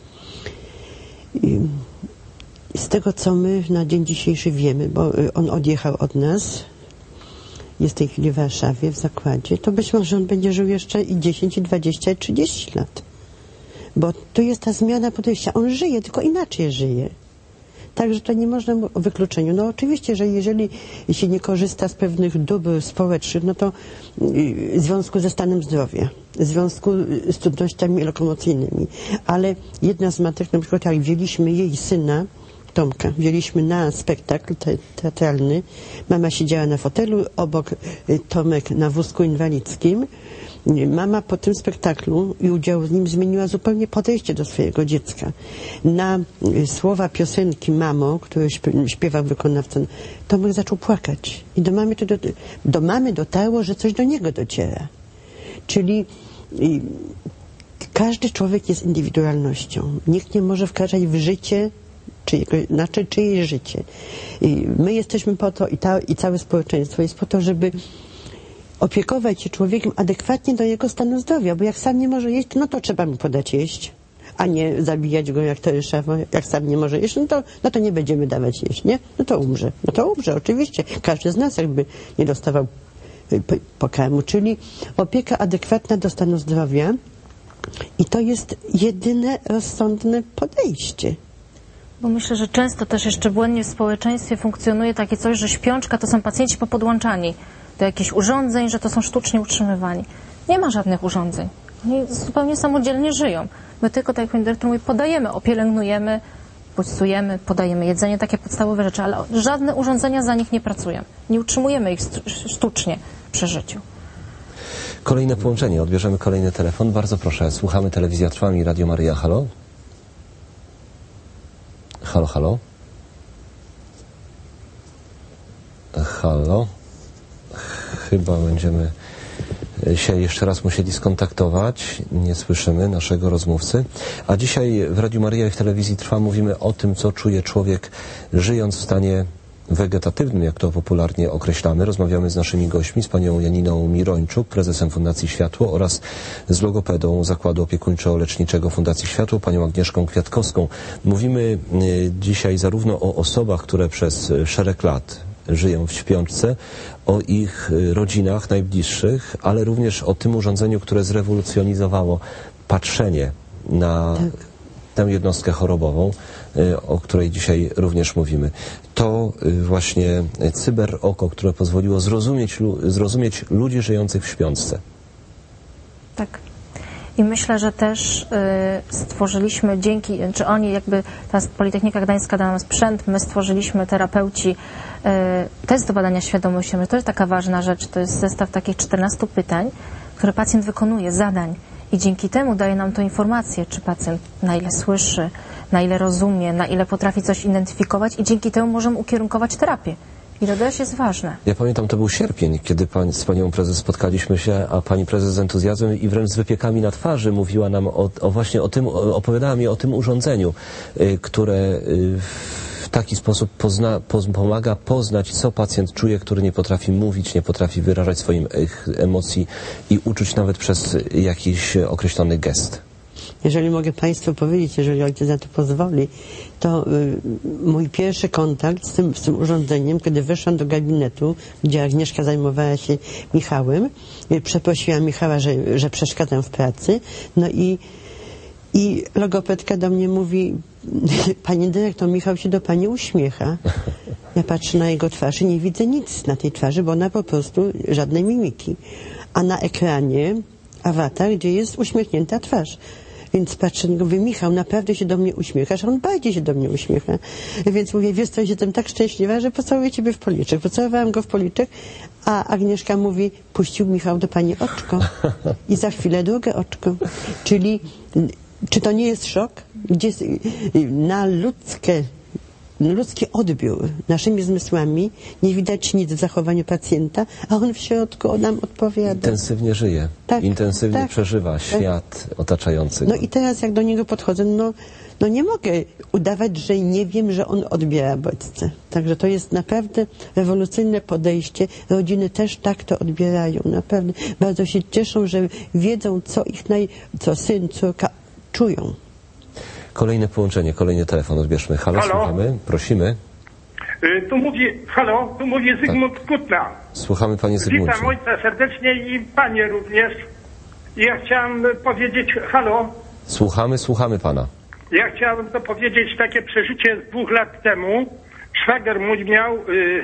I z tego, co my na dzień dzisiejszy wiemy, bo on odjechał od nas, jest w tej chwili w Warszawie, w zakładzie, to być może on będzie żył jeszcze i 10, i 20, i 30 lat. Bo tu jest ta zmiana podejścia. On żyje, tylko inaczej żyje. Także to nie można mówić o wykluczeniu. No oczywiście, że jeżeli się nie korzysta z pewnych dóbr społecznych, no to w związku ze stanem zdrowia, w związku z trudnościami lokomocyjnymi. Ale jedna z matek, na przykład jak wzięliśmy jej syna, Tomka, wzięliśmy na spektakl teatralny, mama siedziała na fotelu, obok Tomek na wózku inwalidzkim. Mama po tym spektaklu i udział w nim zmieniła zupełnie podejście do swojego dziecka. Na słowa piosenki Mamo, które śpiewał wykonawca, Tomek zaczął płakać. I do mamy dotarło, że coś do niego dociera. Czyli każdy człowiek jest indywidualnością. Nikt nie może wkraczać w życie czyjeś życie. I my jesteśmy po to i całe społeczeństwo jest po to, żeby opiekować się człowiekiem adekwatnie do jego stanu zdrowia, bo jak sam nie może jeść, no to trzeba mu podać jeść, a nie zabijać go jak to ryszawo. Jak sam nie może jeść, no to nie będziemy dawać jeść, nie? No to umrze, oczywiście. Każdy z nas jakby nie dostawał pokarmu, czyli opieka adekwatna do stanu zdrowia i to jest jedyne rozsądne podejście. Bo myślę, że często też jeszcze błędnie w społeczeństwie funkcjonuje takie coś, że śpiączka to są pacjenci popodłączani do jakichś urządzeń, że to są sztucznie utrzymywani. Nie ma żadnych urządzeń. Oni zupełnie samodzielnie żyją. My tylko, tak jak pani dyrektor mówi, podajemy, pielęgnujemy, bodźcujemy, podajemy jedzenie, takie podstawowe rzeczy, ale żadne urządzenia za nich nie pracują. Nie utrzymujemy ich sztucznie przy życiu. Kolejne połączenie. Odbierzemy kolejny telefon. Bardzo proszę. Słuchamy. Telewizja Trwam i Radio Maryja. Halo? Halo, halo? Halo? Chyba będziemy się jeszcze raz musieli skontaktować. Nie słyszymy naszego rozmówcy. A dzisiaj w Radiu Maryja i w Telewizji Trwam mówimy o tym, co czuje człowiek, żyjąc w stanie wegetatywnym, jak to popularnie określamy. Rozmawiamy z naszymi gośćmi, z panią Janiną Mirończuk, prezesem Fundacji Światło, oraz z logopedą Zakładu Opiekuńczo-Leczniczego Fundacji Światło, panią Agnieszką Kwiatkowską. Mówimy dzisiaj zarówno o osobach, które przez szereg lat żyją w śpiączce, o ich rodzinach najbliższych, ale również o tym urządzeniu, które zrewolucjonizowało patrzenie na tę jednostkę chorobową, o której dzisiaj również mówimy. To właśnie cyberoko, które pozwoliło zrozumieć ludzi żyjących w śpiączce. Tak. I myślę, że też stworzyliśmy oni jakby, ta Politechnika Gdańska dała nam sprzęt, my stworzyliśmy terapeuci test do badania świadomości. To jest taka ważna rzecz, to jest zestaw takich 14 pytań, które pacjent wykonuje, zadań. I dzięki temu daje nam to informację, czy pacjent na ile słyszy, na ile rozumie, na ile potrafi coś identyfikować i dzięki temu możemy ukierunkować terapię. I to też jest ważne. Ja pamiętam, to był sierpień, kiedy z panią prezes spotkaliśmy się, a pani prezes z entuzjazmem i wręcz z wypiekami na twarzy mówiła nam właśnie o tym, opowiadała mi o tym urządzeniu, które w taki sposób pomaga poznać, co pacjent czuje, który nie potrafi mówić, nie potrafi wyrażać swoich emocji i uczuć nawet przez jakiś określony gest. Jeżeli mogę Państwu powiedzieć, jeżeli ojciec na to pozwoli, to mój pierwszy kontakt z tym urządzeniem, kiedy weszłam do gabinetu, gdzie Agnieszka zajmowała się Michałem, przeprosiła Michała, że przeszkadzam w pracy, no i logopedka do mnie mówi: pani dyrektor, Michał się do pani uśmiecha. Ja patrzę na jego twarz i nie widzę nic na tej twarzy, bo ona po prostu żadnej mimiki. A na ekranie awatar, gdzie jest uśmiechnięta twarz. Więc patrzę na niego, mówię: Michał, naprawdę się do mnie uśmiechasz? A on bardziej się do mnie uśmiecha. Więc mówię: wiesz co, jestem tak szczęśliwa, że pocałuję ciebie w policzek. Pocałowałam go w policzek, a Agnieszka mówi: puścił Michał do pani oczko. I za chwilę drugie oczko. Czyli czy to nie jest szok? Gdzie na ludzki odbiór naszymi zmysłami nie widać nic w zachowaniu pacjenta, a on w środku nam odpowiada. Intensywnie żyje, intensywnie przeżywa świat otaczający go. No i teraz jak do niego podchodzę, no nie mogę udawać, że nie wiem, że on odbiera bodźce. Także to jest naprawdę rewolucyjne podejście. Rodziny też tak to odbierają. Naprawdę bardzo się cieszą, że wiedzą, co syn, córka czują. Kolejne połączenie, kolejny telefon odbierzmy. Halo, słuchamy, prosimy. Tu mówi Zygmunt Kutna. Słuchamy, panie Zygmuncie. Witam ojca serdecznie i panie również. Ja chciałem powiedzieć, Słuchamy pana. Ja chciałem to powiedzieć, takie przeżycie z 2 lat temu. Szwagier mój miał,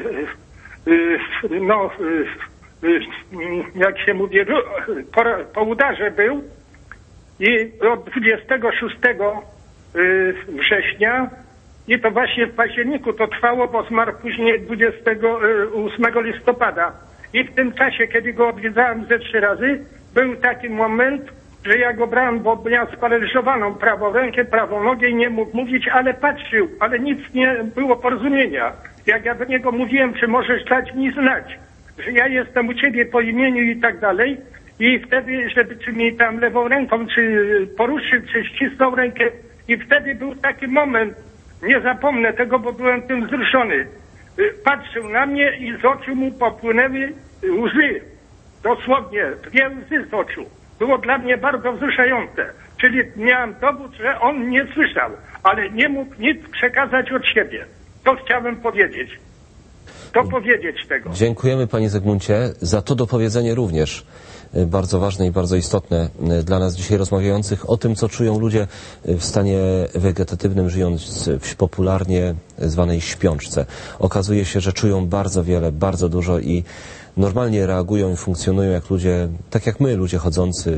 jak się mówi, po udarze był i od 26 września i to właśnie w październiku to trwało, bo zmarł później 28 listopada. I w tym czasie, kiedy go odwiedzałem ze 3 razy, był taki moment, że ja go brałem, bo miał sparaliżowaną prawą rękę, prawą nogę i nie mógł mówić, ale patrzył, ale nic nie było porozumienia. Jak ja do niego mówiłem, czy możesz dać mi znać, że ja jestem u ciebie po imieniu i tak dalej, i wtedy, czy mi tam lewą ręką, czy poruszył, czy ścisnął rękę, i wtedy był taki moment, nie zapomnę tego, bo byłem tym wzruszony. Patrzył na mnie i z oczu mu popłynęły łzy. Dosłownie 2 łzy z oczu. Było dla mnie bardzo wzruszające. Czyli miałem dowód, że on nie słyszał, ale nie mógł nic przekazać od siebie. To chciałem powiedzieć. Dopowiedzieć tego. Dziękujemy, panie Zygmuncie, za to dopowiedzenie również. bardzo ważne i bardzo istotne dla nas dzisiaj rozmawiających o tym, co czują ludzie w stanie wegetatywnym, żyjąc w popularnie zwanej śpiączce. Okazuje się, że czują bardzo wiele, bardzo dużo i normalnie reagują i funkcjonują jak ludzie, tak jak my, ludzie chodzący,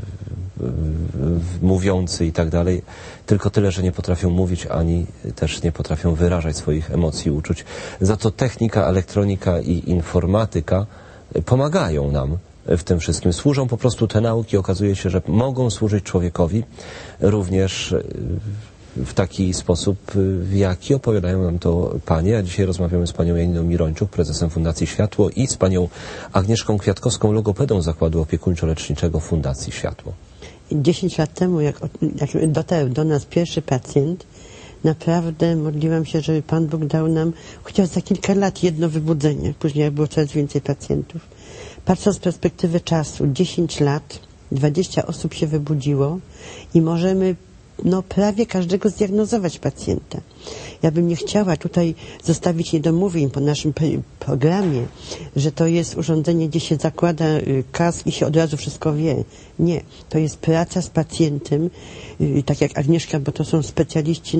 mówiący i tak dalej, tylko tyle, że nie potrafią mówić, ani też nie potrafią wyrażać swoich emocji i uczuć. Za to technika, elektronika i informatyka pomagają nam w tym wszystkim. Służą po prostu te nauki. Okazuje się, że mogą służyć człowiekowi również w taki sposób, w jaki opowiadają nam to panie. A dzisiaj rozmawiamy z panią Janiną Mirończuk, prezesem Fundacji Światło, i z panią Agnieszką Kwiatkowską, logopedą Zakładu Opiekuńczo-Leczniczego Fundacji Światło. 10 lat temu, jak dotarł do nas pierwszy pacjent, naprawdę modliłam się, żeby Pan Bóg dał nam chociaż za kilka lat jedno wybudzenie. Później jak było coraz więcej pacjentów. Patrząc z perspektywy czasu, 10 lat, 20 osób się wybudziło i możemy prawie każdego zdiagnozować pacjenta. Ja bym nie chciała tutaj zostawić niedomówień po naszym programie, że to jest urządzenie, gdzie się zakłada kask i się od razu wszystko wie. Nie. To jest praca z pacjentem, tak jak Agnieszka, bo to są specjaliści,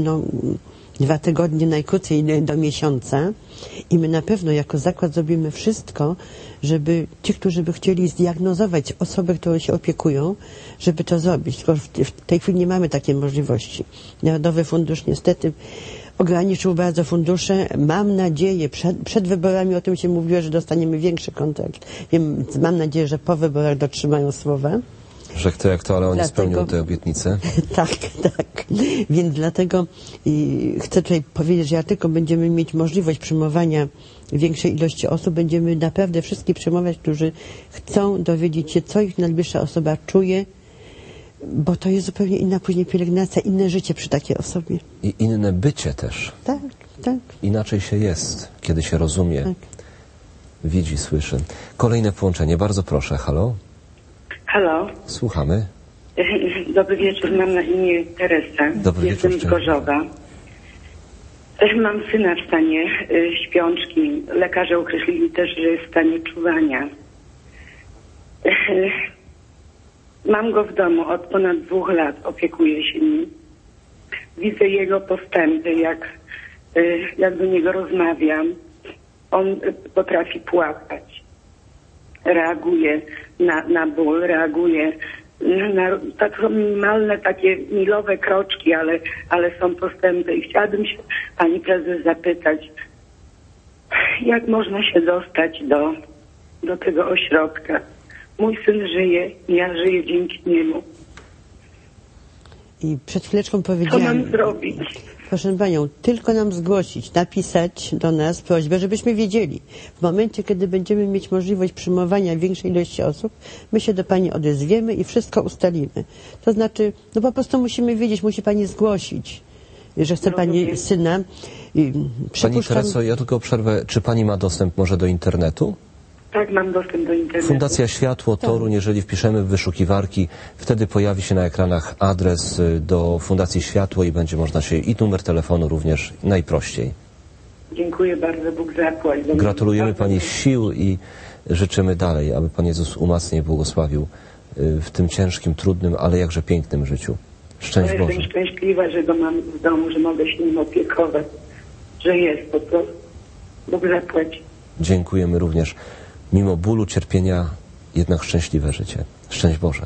2 tygodnie najkrócej do miesiąca, i my na pewno jako zakład zrobimy wszystko, żeby ci, którzy by chcieli zdiagnozować osobę, którą się opiekują, żeby to zrobić. Tylko w tej chwili nie mamy takiej możliwości. Narodowy Fundusz niestety ograniczył bardzo fundusze. Mam nadzieję, przed wyborami o tym się mówiło, że dostaniemy większy kontrakt. Mam nadzieję, że po wyborach dotrzymają słowa. Że kto jak to, ale oni spełnią te obietnice. Tak. Więc dlatego chcę tutaj powiedzieć, że jak tylko będziemy mieć możliwość przyjmowania większej ilości osób, będziemy naprawdę wszystkich przyjmować, którzy chcą dowiedzieć się, co ich najbliższa osoba czuje, bo to jest zupełnie inna później pielęgnacja, inne życie przy takiej osobie. I inne bycie też. Tak. Inaczej się jest, kiedy się rozumie, widzi, słyszy. Kolejne połączenie, bardzo proszę. Halo? Halo. Słuchamy. Dobry wieczór, mam na imię Teresa. Dobry wieczór. Jestem z Gorzowa. Mam syna w stanie śpiączki. Lekarze określili też, że jest w stanie czuwania. Mam go w domu od ponad 2 lat, opiekuję się nim. Widzę jego postępy, jak do niego rozmawiam. On potrafi płakać. Reaguje na ból, reaguje na to są minimalne, takie milowe kroczki, ale są postępy. I chciałabym się pani prezes zapytać, jak można się dostać do tego ośrodka. Mój syn żyje, ja żyję dzięki niemu. I przed chwileczką powiedziałam... Co mam zrobić? Proszę panią, tylko nam zgłosić, napisać do nas prośbę, żebyśmy wiedzieli. W momencie, kiedy będziemy mieć możliwość przyjmowania większej ilości osób, my się do pani odezwiemy i wszystko ustalimy. To znaczy, po prostu musimy wiedzieć, musi pani zgłosić, że chce pani syna. Pani Tereso, ja tylko przerwę. Czy pani ma dostęp może do internetu? Tak, mam dostęp do internetu. Fundacja Światło, Toruń, jeżeli wpiszemy w wyszukiwarki, wtedy pojawi się na ekranach adres do Fundacji Światło i będzie można się, i numer telefonu również, najprościej. Dziękuję bardzo, Bóg zapłać. Gratulujemy pani sił i życzymy dalej, aby Pan Jezus umacnie i błogosławił w tym ciężkim, trudnym, ale jakże pięknym życiu. Szczęść Boże. Jestem szczęśliwa, że go mam w domu, że mogę się nim opiekować, że jest po prostu. Bóg zapłać. Dziękujemy również. Mimo bólu, cierpienia, jednak szczęśliwe życie. Szczęść Boże.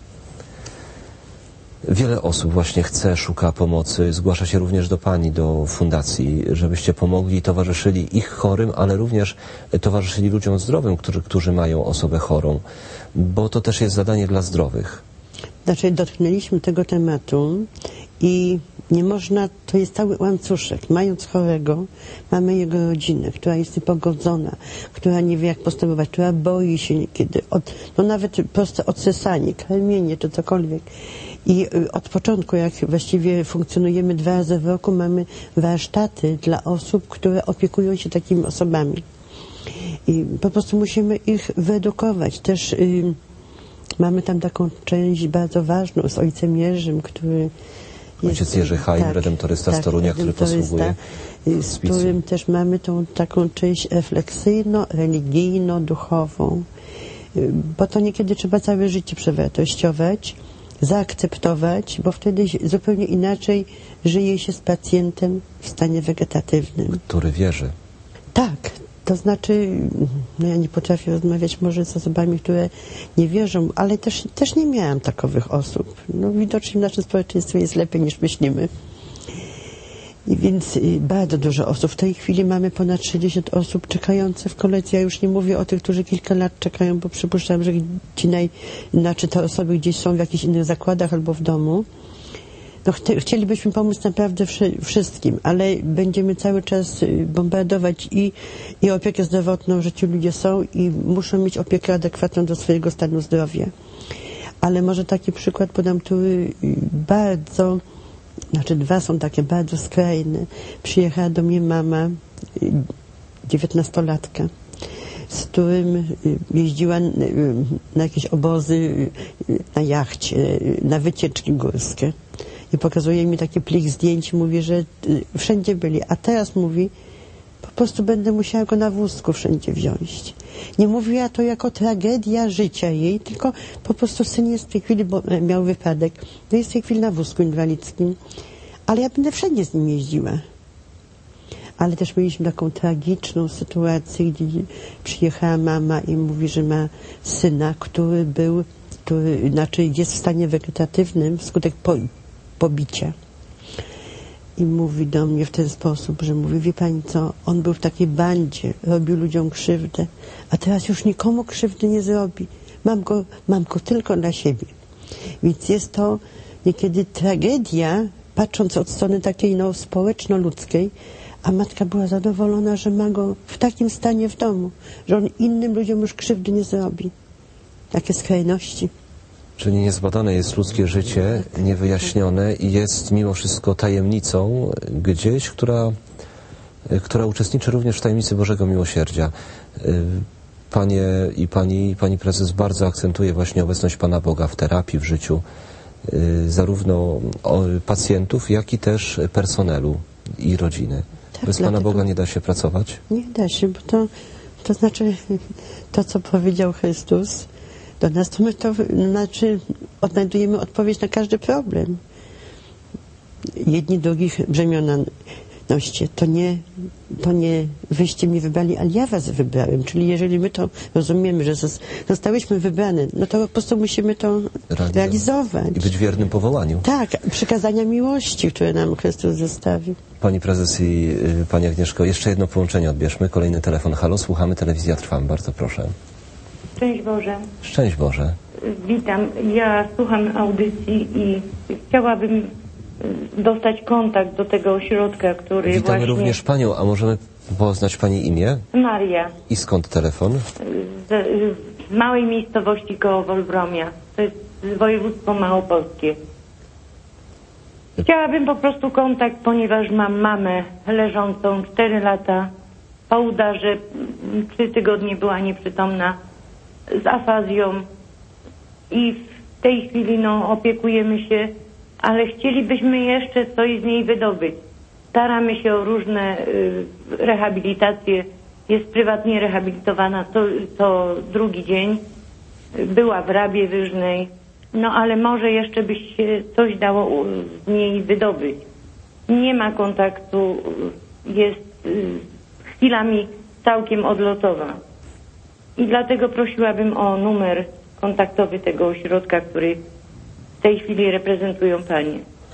Wiele osób właśnie chce, szuka pomocy, zgłasza się również do pani, do fundacji, żebyście pomogli i towarzyszyli ich chorym, ale również towarzyszyli ludziom zdrowym, którzy mają osobę chorą, bo to też jest zadanie dla zdrowych. Znaczy, dotknęliśmy tego tematu i nie można, to jest cały łańcuszek. Mając chorego, mamy jego rodzinę, która jest niepogodzona, która nie wie, jak postępować, która boi się niekiedy, nawet proste odsysanie, karmienie czy cokolwiek. I od początku, jak właściwie funkcjonujemy 2 razy w roku, mamy warsztaty dla osób, które opiekują się takimi osobami. I po prostu musimy ich wyedukować. Też mamy tam taką część bardzo ważną z ojcem Jerzym, który Ojciec Jerzy Hajm, redemptorysta z Torunia, który posługuje z którym też mamy tą taką część refleksyjno-religijno-duchową. Bo to niekiedy trzeba całe życie przewartościować, zaakceptować, bo wtedy zupełnie inaczej żyje się z pacjentem w stanie wegetatywnym. Który wierzy. Tak, to znaczy, no ja nie potrafię rozmawiać może z osobami, które nie wierzą, ale też nie miałam takowych osób. No widocznie w naszym społeczeństwie jest lepiej niż myślimy. I więc bardzo dużo osób. W tej chwili mamy ponad 60 osób czekających w kolejce. Ja już nie mówię o tych, którzy kilka lat czekają, bo przypuszczam, że znaczy te osoby gdzieś są w jakichś innych zakładach albo w domu. No, chcielibyśmy pomóc naprawdę wszystkim, ale będziemy cały czas bombardować i opiekę zdrowotną, że ci ludzie są i muszą mieć opiekę adekwatną do swojego stanu zdrowia. Ale może taki przykład podam, który dwa są takie bardzo skrajne. Przyjechała do mnie mama, 19-latka, z którym jeździła na jakieś obozy, na jachcie, na wycieczki górskie. I pokazuje mi taki plik zdjęć, mówi, że wszędzie byli. A teraz mówi, po prostu będę musiała go na wózku wszędzie wziąć. Nie mówiła to jako tragedia życia jej, tylko po prostu syn jest w tej chwili, bo miał wypadek, no jest w tej chwili na wózku inwalidzkim. Ale ja będę wszędzie z nim jeździła. Ale też mieliśmy taką tragiczną sytuację, gdzie przyjechała mama i mówi, że ma syna, który jest w stanie wegetatywnym wskutek pobicia. I mówi do mnie w ten sposób, że mówi, wie pani co, on był w takiej bandzie, robił ludziom krzywdę, a teraz już nikomu krzywdy nie zrobi. Mam go tylko dla siebie. Więc jest to niekiedy tragedia, patrząc od strony takiej społeczno-ludzkiej, a matka była zadowolona, że ma go w takim stanie w domu, że on innym ludziom już krzywdy nie zrobi. Takie skrajności. Czyli niezbadane jest ludzkie życie, niewyjaśnione i jest mimo wszystko tajemnicą gdzieś, która uczestniczy również w tajemnicy Bożego Miłosierdzia. Panie i pani prezes bardzo akcentuje właśnie obecność Pana Boga w terapii, w życiu zarówno pacjentów, jak i też personelu i rodziny. Tak, bez Pana Boga nie da się pracować? Nie da się, bo to znaczy to, co powiedział Chrystus do nas, to my odnajdujemy odpowiedź na każdy problem. Jedni drugich brzemiona noście. To nie wyście mnie wybrali, ale ja was wybrałem. Czyli jeżeli my to rozumiemy, że zostałyśmy wybrane, no to po prostu musimy to realizować. I być wiernym powołaniu. Tak, przykazania miłości, które nam Chrystus zostawił. Pani prezes i pani Agnieszko, jeszcze jedno połączenie odbierzmy. Kolejny telefon. Halo, słuchamy, telewizja Trwam. Bardzo proszę. Szczęść Boże. Szczęść Boże. Witam. Ja słucham audycji i chciałabym dostać kontakt do tego ośrodka, który Witamy właśnie... również Panią, a możemy poznać Pani imię? Maria. I skąd telefon? Z małej miejscowości koło Wolbromia. To jest województwo małopolskie. Chciałabym po prostu kontakt, ponieważ mam mamę leżącą 4 lata po udarze. 3 tygodnie była nieprzytomna z afazją i w tej chwili opiekujemy się, ale chcielibyśmy jeszcze coś z niej wydobyć. Staramy się o różne rehabilitacje. Jest prywatnie rehabilitowana co drugi dzień. Była w Rabie Wyżnej. No ale może jeszcze by się coś dało z niej wydobyć. Nie ma kontaktu. Jest chwilami całkiem odlotowa. I dlatego prosiłabym o numer kontaktowy tego ośrodka, który w tej chwili reprezentują Panie.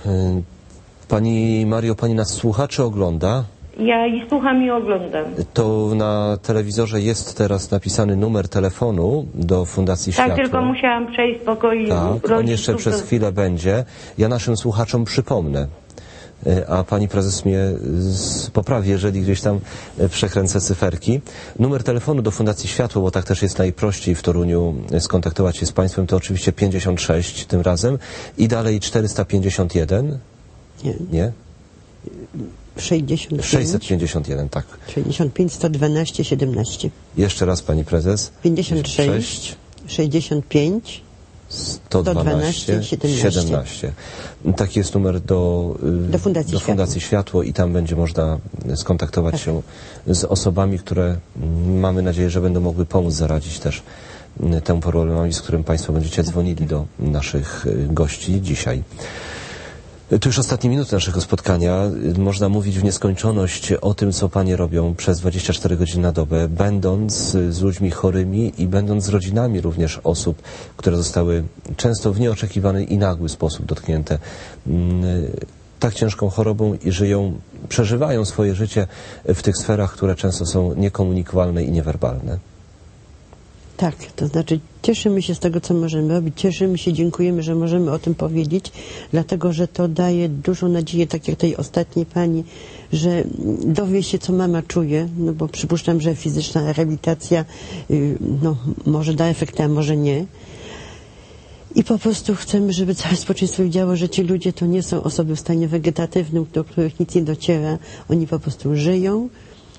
Pani Mario, Pani nas słucha czy ogląda? Ja i słucham i oglądam. To na telewizorze jest teraz napisany numer telefonu do Fundacji Światło. Tak, tylko musiałam przejść z pokoju. Tak, on jeszcze przez chwilę będzie. Ja naszym słuchaczom przypomnę, a pani prezes mnie poprawi, jeżeli gdzieś tam przekręcę cyferki. Numer telefonu do Fundacji Światło, bo tak też jest najprościej w Toruniu skontaktować się z Państwem, to oczywiście 56 tym razem i dalej 451. Nie? 651, tak. 65, 112, 17. Jeszcze raz, pani prezes. 56, 65, 112, 17. Taki jest numer do Fundacji Światło i tam będzie można skontaktować się z osobami, które mamy nadzieję, że będą mogły pomóc zaradzić też temu problemowi, z którym Państwo będziecie dzwonili do naszych gości dzisiaj. To już ostatnie minuty naszego spotkania. Można mówić w nieskończoność o tym, co Panie robią przez 24 godziny na dobę, będąc z ludźmi chorymi i będąc z rodzinami również osób, które zostały często w nieoczekiwany i nagły sposób dotknięte tak ciężką chorobą i przeżywają swoje życie w tych sferach, które często są niekomunikowalne i niewerbalne. Tak, to znaczy cieszymy się z tego, co możemy robić, cieszymy się, dziękujemy, że możemy o tym powiedzieć, dlatego, że to daje dużą nadzieję, tak jak tej ostatniej pani, że dowie się, co mama czuje, no bo przypuszczam, że fizyczna rehabilitacja może da efekty, a może nie. I po prostu chcemy, żeby całe społeczeństwo wiedziało, że ci ludzie to nie są osoby w stanie wegetatywnym, do których nic nie dociera, oni po prostu żyją,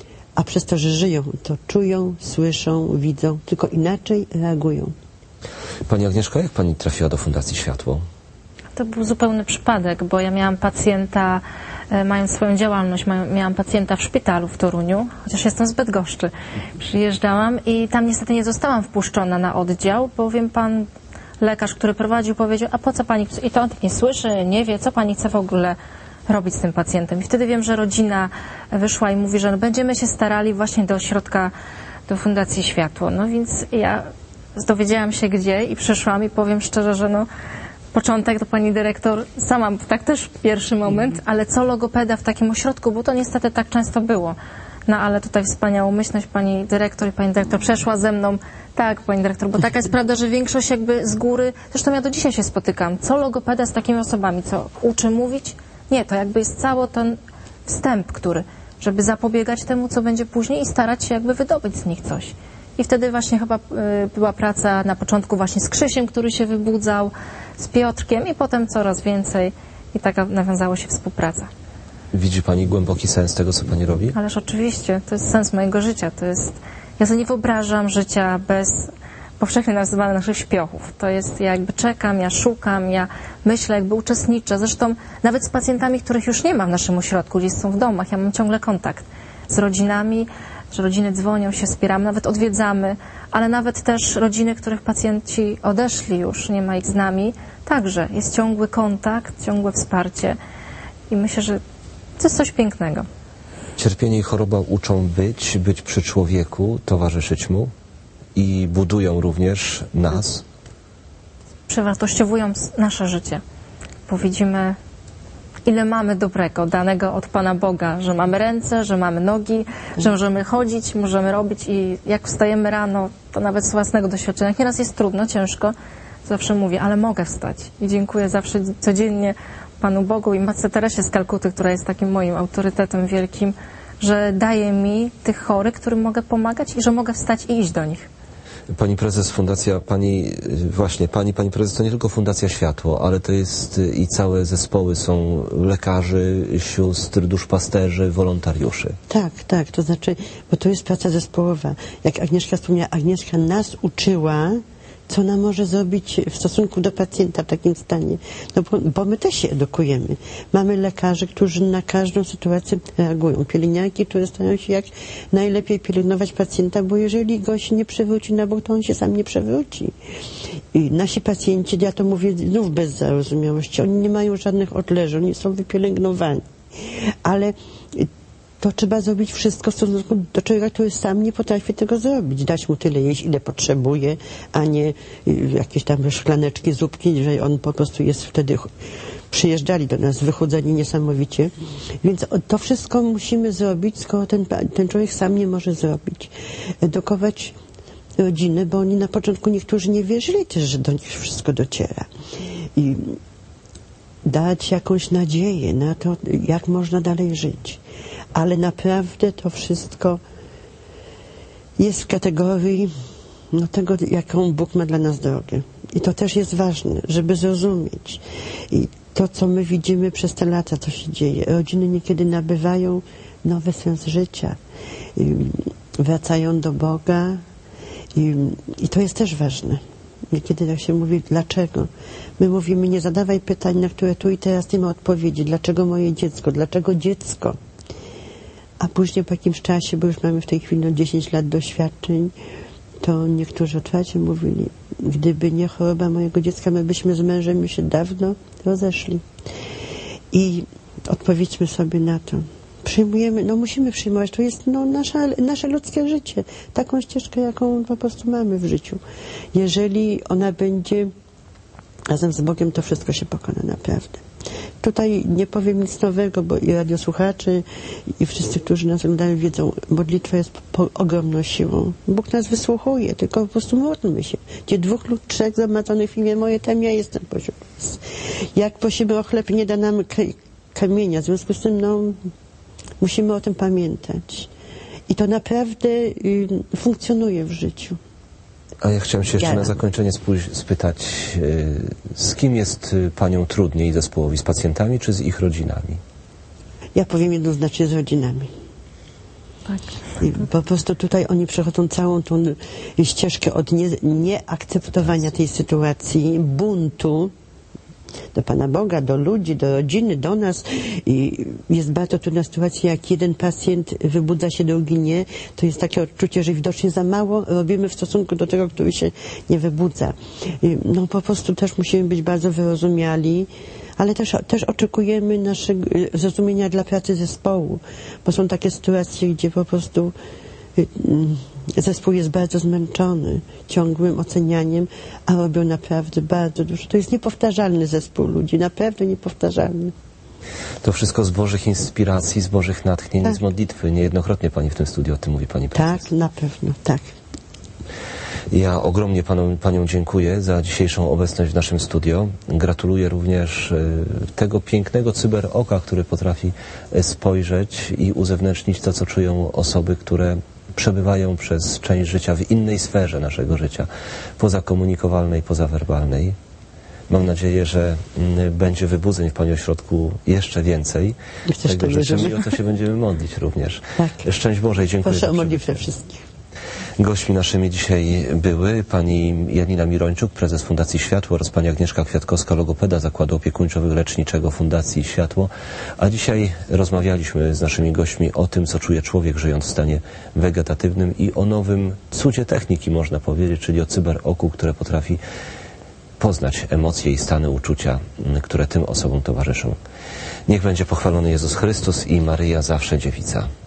a przez to, że żyją, to czują, słyszą, widzą, tylko inaczej reagują. Pani Agnieszko, jak Pani trafiła do Fundacji Światło? To był zupełny przypadek, bo ja miałam pacjenta, mając swoją działalność, miałam pacjenta w szpitalu w Toruniu, chociaż jestem z Bydgoszczy. Przyjeżdżałam i tam niestety nie zostałam wpuszczona na oddział, bowiem pan lekarz, który prowadził, powiedział, a po co pani, i to on nie słyszy, nie wie, co pani chce w ogóle robić z tym pacjentem. I wtedy wiem, że rodzina wyszła i mówi, że będziemy się starali właśnie do ośrodka, do Fundacji Światło. No więc ja dowiedziałam się gdzie i przyszłam i powiem szczerze, że początek to pani dyrektor, sama tak też pierwszy moment, ale co logopeda w takim ośrodku, bo to niestety tak często było. No ale tutaj wspaniałomyślność pani dyrektor i pani dyrektor przeszła ze mną. Tak, pani dyrektor, bo taka jest prawda, że większość jakby z góry, zresztą ja do dzisiaj się spotykam, co logopeda z takimi osobami, co uczy mówić? Nie, to jakby jest cały ten wstęp, żeby zapobiegać temu, co będzie później i starać się jakby wydobyć z nich coś. I wtedy właśnie chyba była praca na początku właśnie z Krzysiem, który się wybudzał, z Piotrkiem i potem coraz więcej i taka nawiązała się współpraca. Widzi Pani głęboki sens tego, co Pani robi? Ależ oczywiście, to jest sens mojego życia. Ja sobie nie wyobrażam życia bez powszechnie nazywanych naszych śpiochów. To jest, ja jakby czekam, ja szukam, ja myślę, jakby uczestniczę. Zresztą nawet z pacjentami, których już nie ma w naszym ośrodku, gdzieś są w domach, ja mam ciągle kontakt z rodzinami, że rodziny dzwonią się, wspieramy, nawet odwiedzamy, ale nawet też rodziny, których pacjenci odeszli już, nie ma ich z nami, także jest ciągły kontakt, ciągłe wsparcie i myślę, że to jest coś pięknego. Cierpienie i choroba uczą być przy człowieku, towarzyszyć mu i budują również nas. Przewartościowują nasze życie, bo widzimy, ile mamy dobrego, danego od Pana Boga, że mamy ręce, że mamy nogi, że możemy chodzić, możemy robić i jak wstajemy rano, to nawet z własnego doświadczenia, nieraz jest trudno, ciężko, zawsze mówię, ale mogę wstać i dziękuję zawsze codziennie Panu Bogu i Matce Teresie z Kalkuty, która jest takim moim autorytetem wielkim, że daje mi tych chorych, którym mogę pomagać i że mogę wstać i iść do nich. Pani prezes, fundacja, pani prezes to nie tylko Fundacja Światło, ale to jest i całe zespoły są lekarzy, sióstr, duszpasterzy, wolontariuszy. Tak, to znaczy, bo to jest praca zespołowa. Jak Agnieszka wspomniała, Agnieszka nas uczyła, co ona może zrobić w stosunku do pacjenta w takim stanie. No bo my też się edukujemy. Mamy lekarzy, którzy na każdą sytuację reagują. Pielęgniarki, które starają się jak najlepiej pielęgnować pacjenta, bo jeżeli go się nie przewróci na bok, to on się sam nie przewróci. I nasi pacjenci, ja to mówię znów bez zarozumiałości, oni nie mają żadnych odleży, oni są wypielęgnowani. Ale to trzeba zrobić wszystko w stosunku do człowieka, który sam nie potrafi tego zrobić. Dać mu tyle jeść, ile potrzebuje, a nie jakieś tam szklaneczki, zupki, że on po prostu jest wtedy... Przyjeżdżali do nas wychudzeni niesamowicie. Więc to wszystko musimy zrobić, skoro ten człowiek sam nie może zrobić. Edukować rodziny, bo oni na początku niektórzy nie wierzyli też, że do nich wszystko dociera. I dać jakąś nadzieję na to, jak można dalej żyć. Ale naprawdę to wszystko jest w kategorii tego, jaką Bóg ma dla nas drogę. I to też jest ważne, żeby zrozumieć. I to, co my widzimy przez te lata, co się dzieje. Rodziny niekiedy nabywają nowy sens życia. Wracają do Boga. I to jest też ważne. Niekiedy tak się mówi, dlaczego? My mówimy, nie zadawaj pytań, na które tu i teraz nie ma odpowiedzi. Dlaczego moje dziecko? Dlaczego dziecko? A później po jakimś czasie, bo już mamy w tej chwili 10 lat doświadczeń, to niektórzy otwarcie mówili, gdyby nie choroba mojego dziecka, my byśmy z mężem już się dawno rozeszli. I odpowiedzmy sobie na to. Przyjmujemy, no musimy przyjmować, to jest nasze ludzkie życie. Taką ścieżkę, jaką po prostu mamy w życiu. Jeżeli ona będzie razem z Bogiem, to wszystko się pokona naprawdę. Tutaj nie powiem nic nowego, bo i radiosłuchacze, i wszyscy, którzy nas oglądają, wiedzą, modlitwa jest ogromną siłą. Bóg nas wysłuchuje, tylko po prostu módlmy się. Gdzie 2 lub 3 zgromadzonych w imię moje, tam ja jestem pośród was. Jak prosimy o chleb, nie da nam kamienia. W związku z tym, musimy o tym pamiętać. I to naprawdę funkcjonuje w życiu. A ja chciałem się jeszcze na zakończenie spytać, z kim jest panią trudniej zespołowi? Z pacjentami czy z ich rodzinami? Ja powiem jednoznacznie z rodzinami. Tak. I po prostu tutaj oni przechodzą całą tą ścieżkę od nieakceptowania tej sytuacji, buntu do Pana Boga, do ludzi, do rodziny, do nas. I jest bardzo trudna sytuacja, jak jeden pacjent wybudza się, drugi nie. To jest takie odczucie, że widocznie za mało robimy w stosunku do tego, który się nie wybudza. Po prostu też musimy być bardzo wyrozumiali, ale też oczekujemy naszego zrozumienia dla pracy zespołu, bo są takie sytuacje, gdzie po prostu zespół jest bardzo zmęczony ciągłym ocenianiem, a robią naprawdę bardzo dużo. To jest niepowtarzalny zespół ludzi, naprawdę niepowtarzalny. To wszystko z Bożych inspiracji, z Bożych natchnień, tak. Z modlitwy. Niejednokrotnie pani w tym studiu o tym mówi, pani prezes. Tak, na pewno, tak. Ja ogromnie paniom dziękuję za dzisiejszą obecność w naszym studio. Gratuluję również tego pięknego cyberoka, który potrafi spojrzeć i uzewnętrznić to, co czują osoby, które przebywają przez część życia w innej sferze naszego życia, pozakomunikowalnej, pozawerbalnej. Mam nadzieję, że będzie wybudzeń w pani ośrodku jeszcze więcej. Tego życzymy i o to się będziemy modlić również. Tak. Szczęść Bożej, dziękuję. Proszę o modlitwę wszystkich. Gośćmi naszymi dzisiaj były pani Janina Mirończuk, prezes Fundacji Światło, oraz pani Agnieszka Kwiatkowska, logopeda Zakładu Opiekuńczo-Leczniczego Fundacji Światło. A dzisiaj rozmawialiśmy z naszymi gośćmi o tym, co czuje człowiek żyjąc w stanie wegetatywnym i o nowym cudzie techniki, można powiedzieć, czyli o cyberoku, które potrafi poznać emocje i stany uczucia, które tym osobom towarzyszą. Niech będzie pochwalony Jezus Chrystus i Maryja zawsze Dziewica.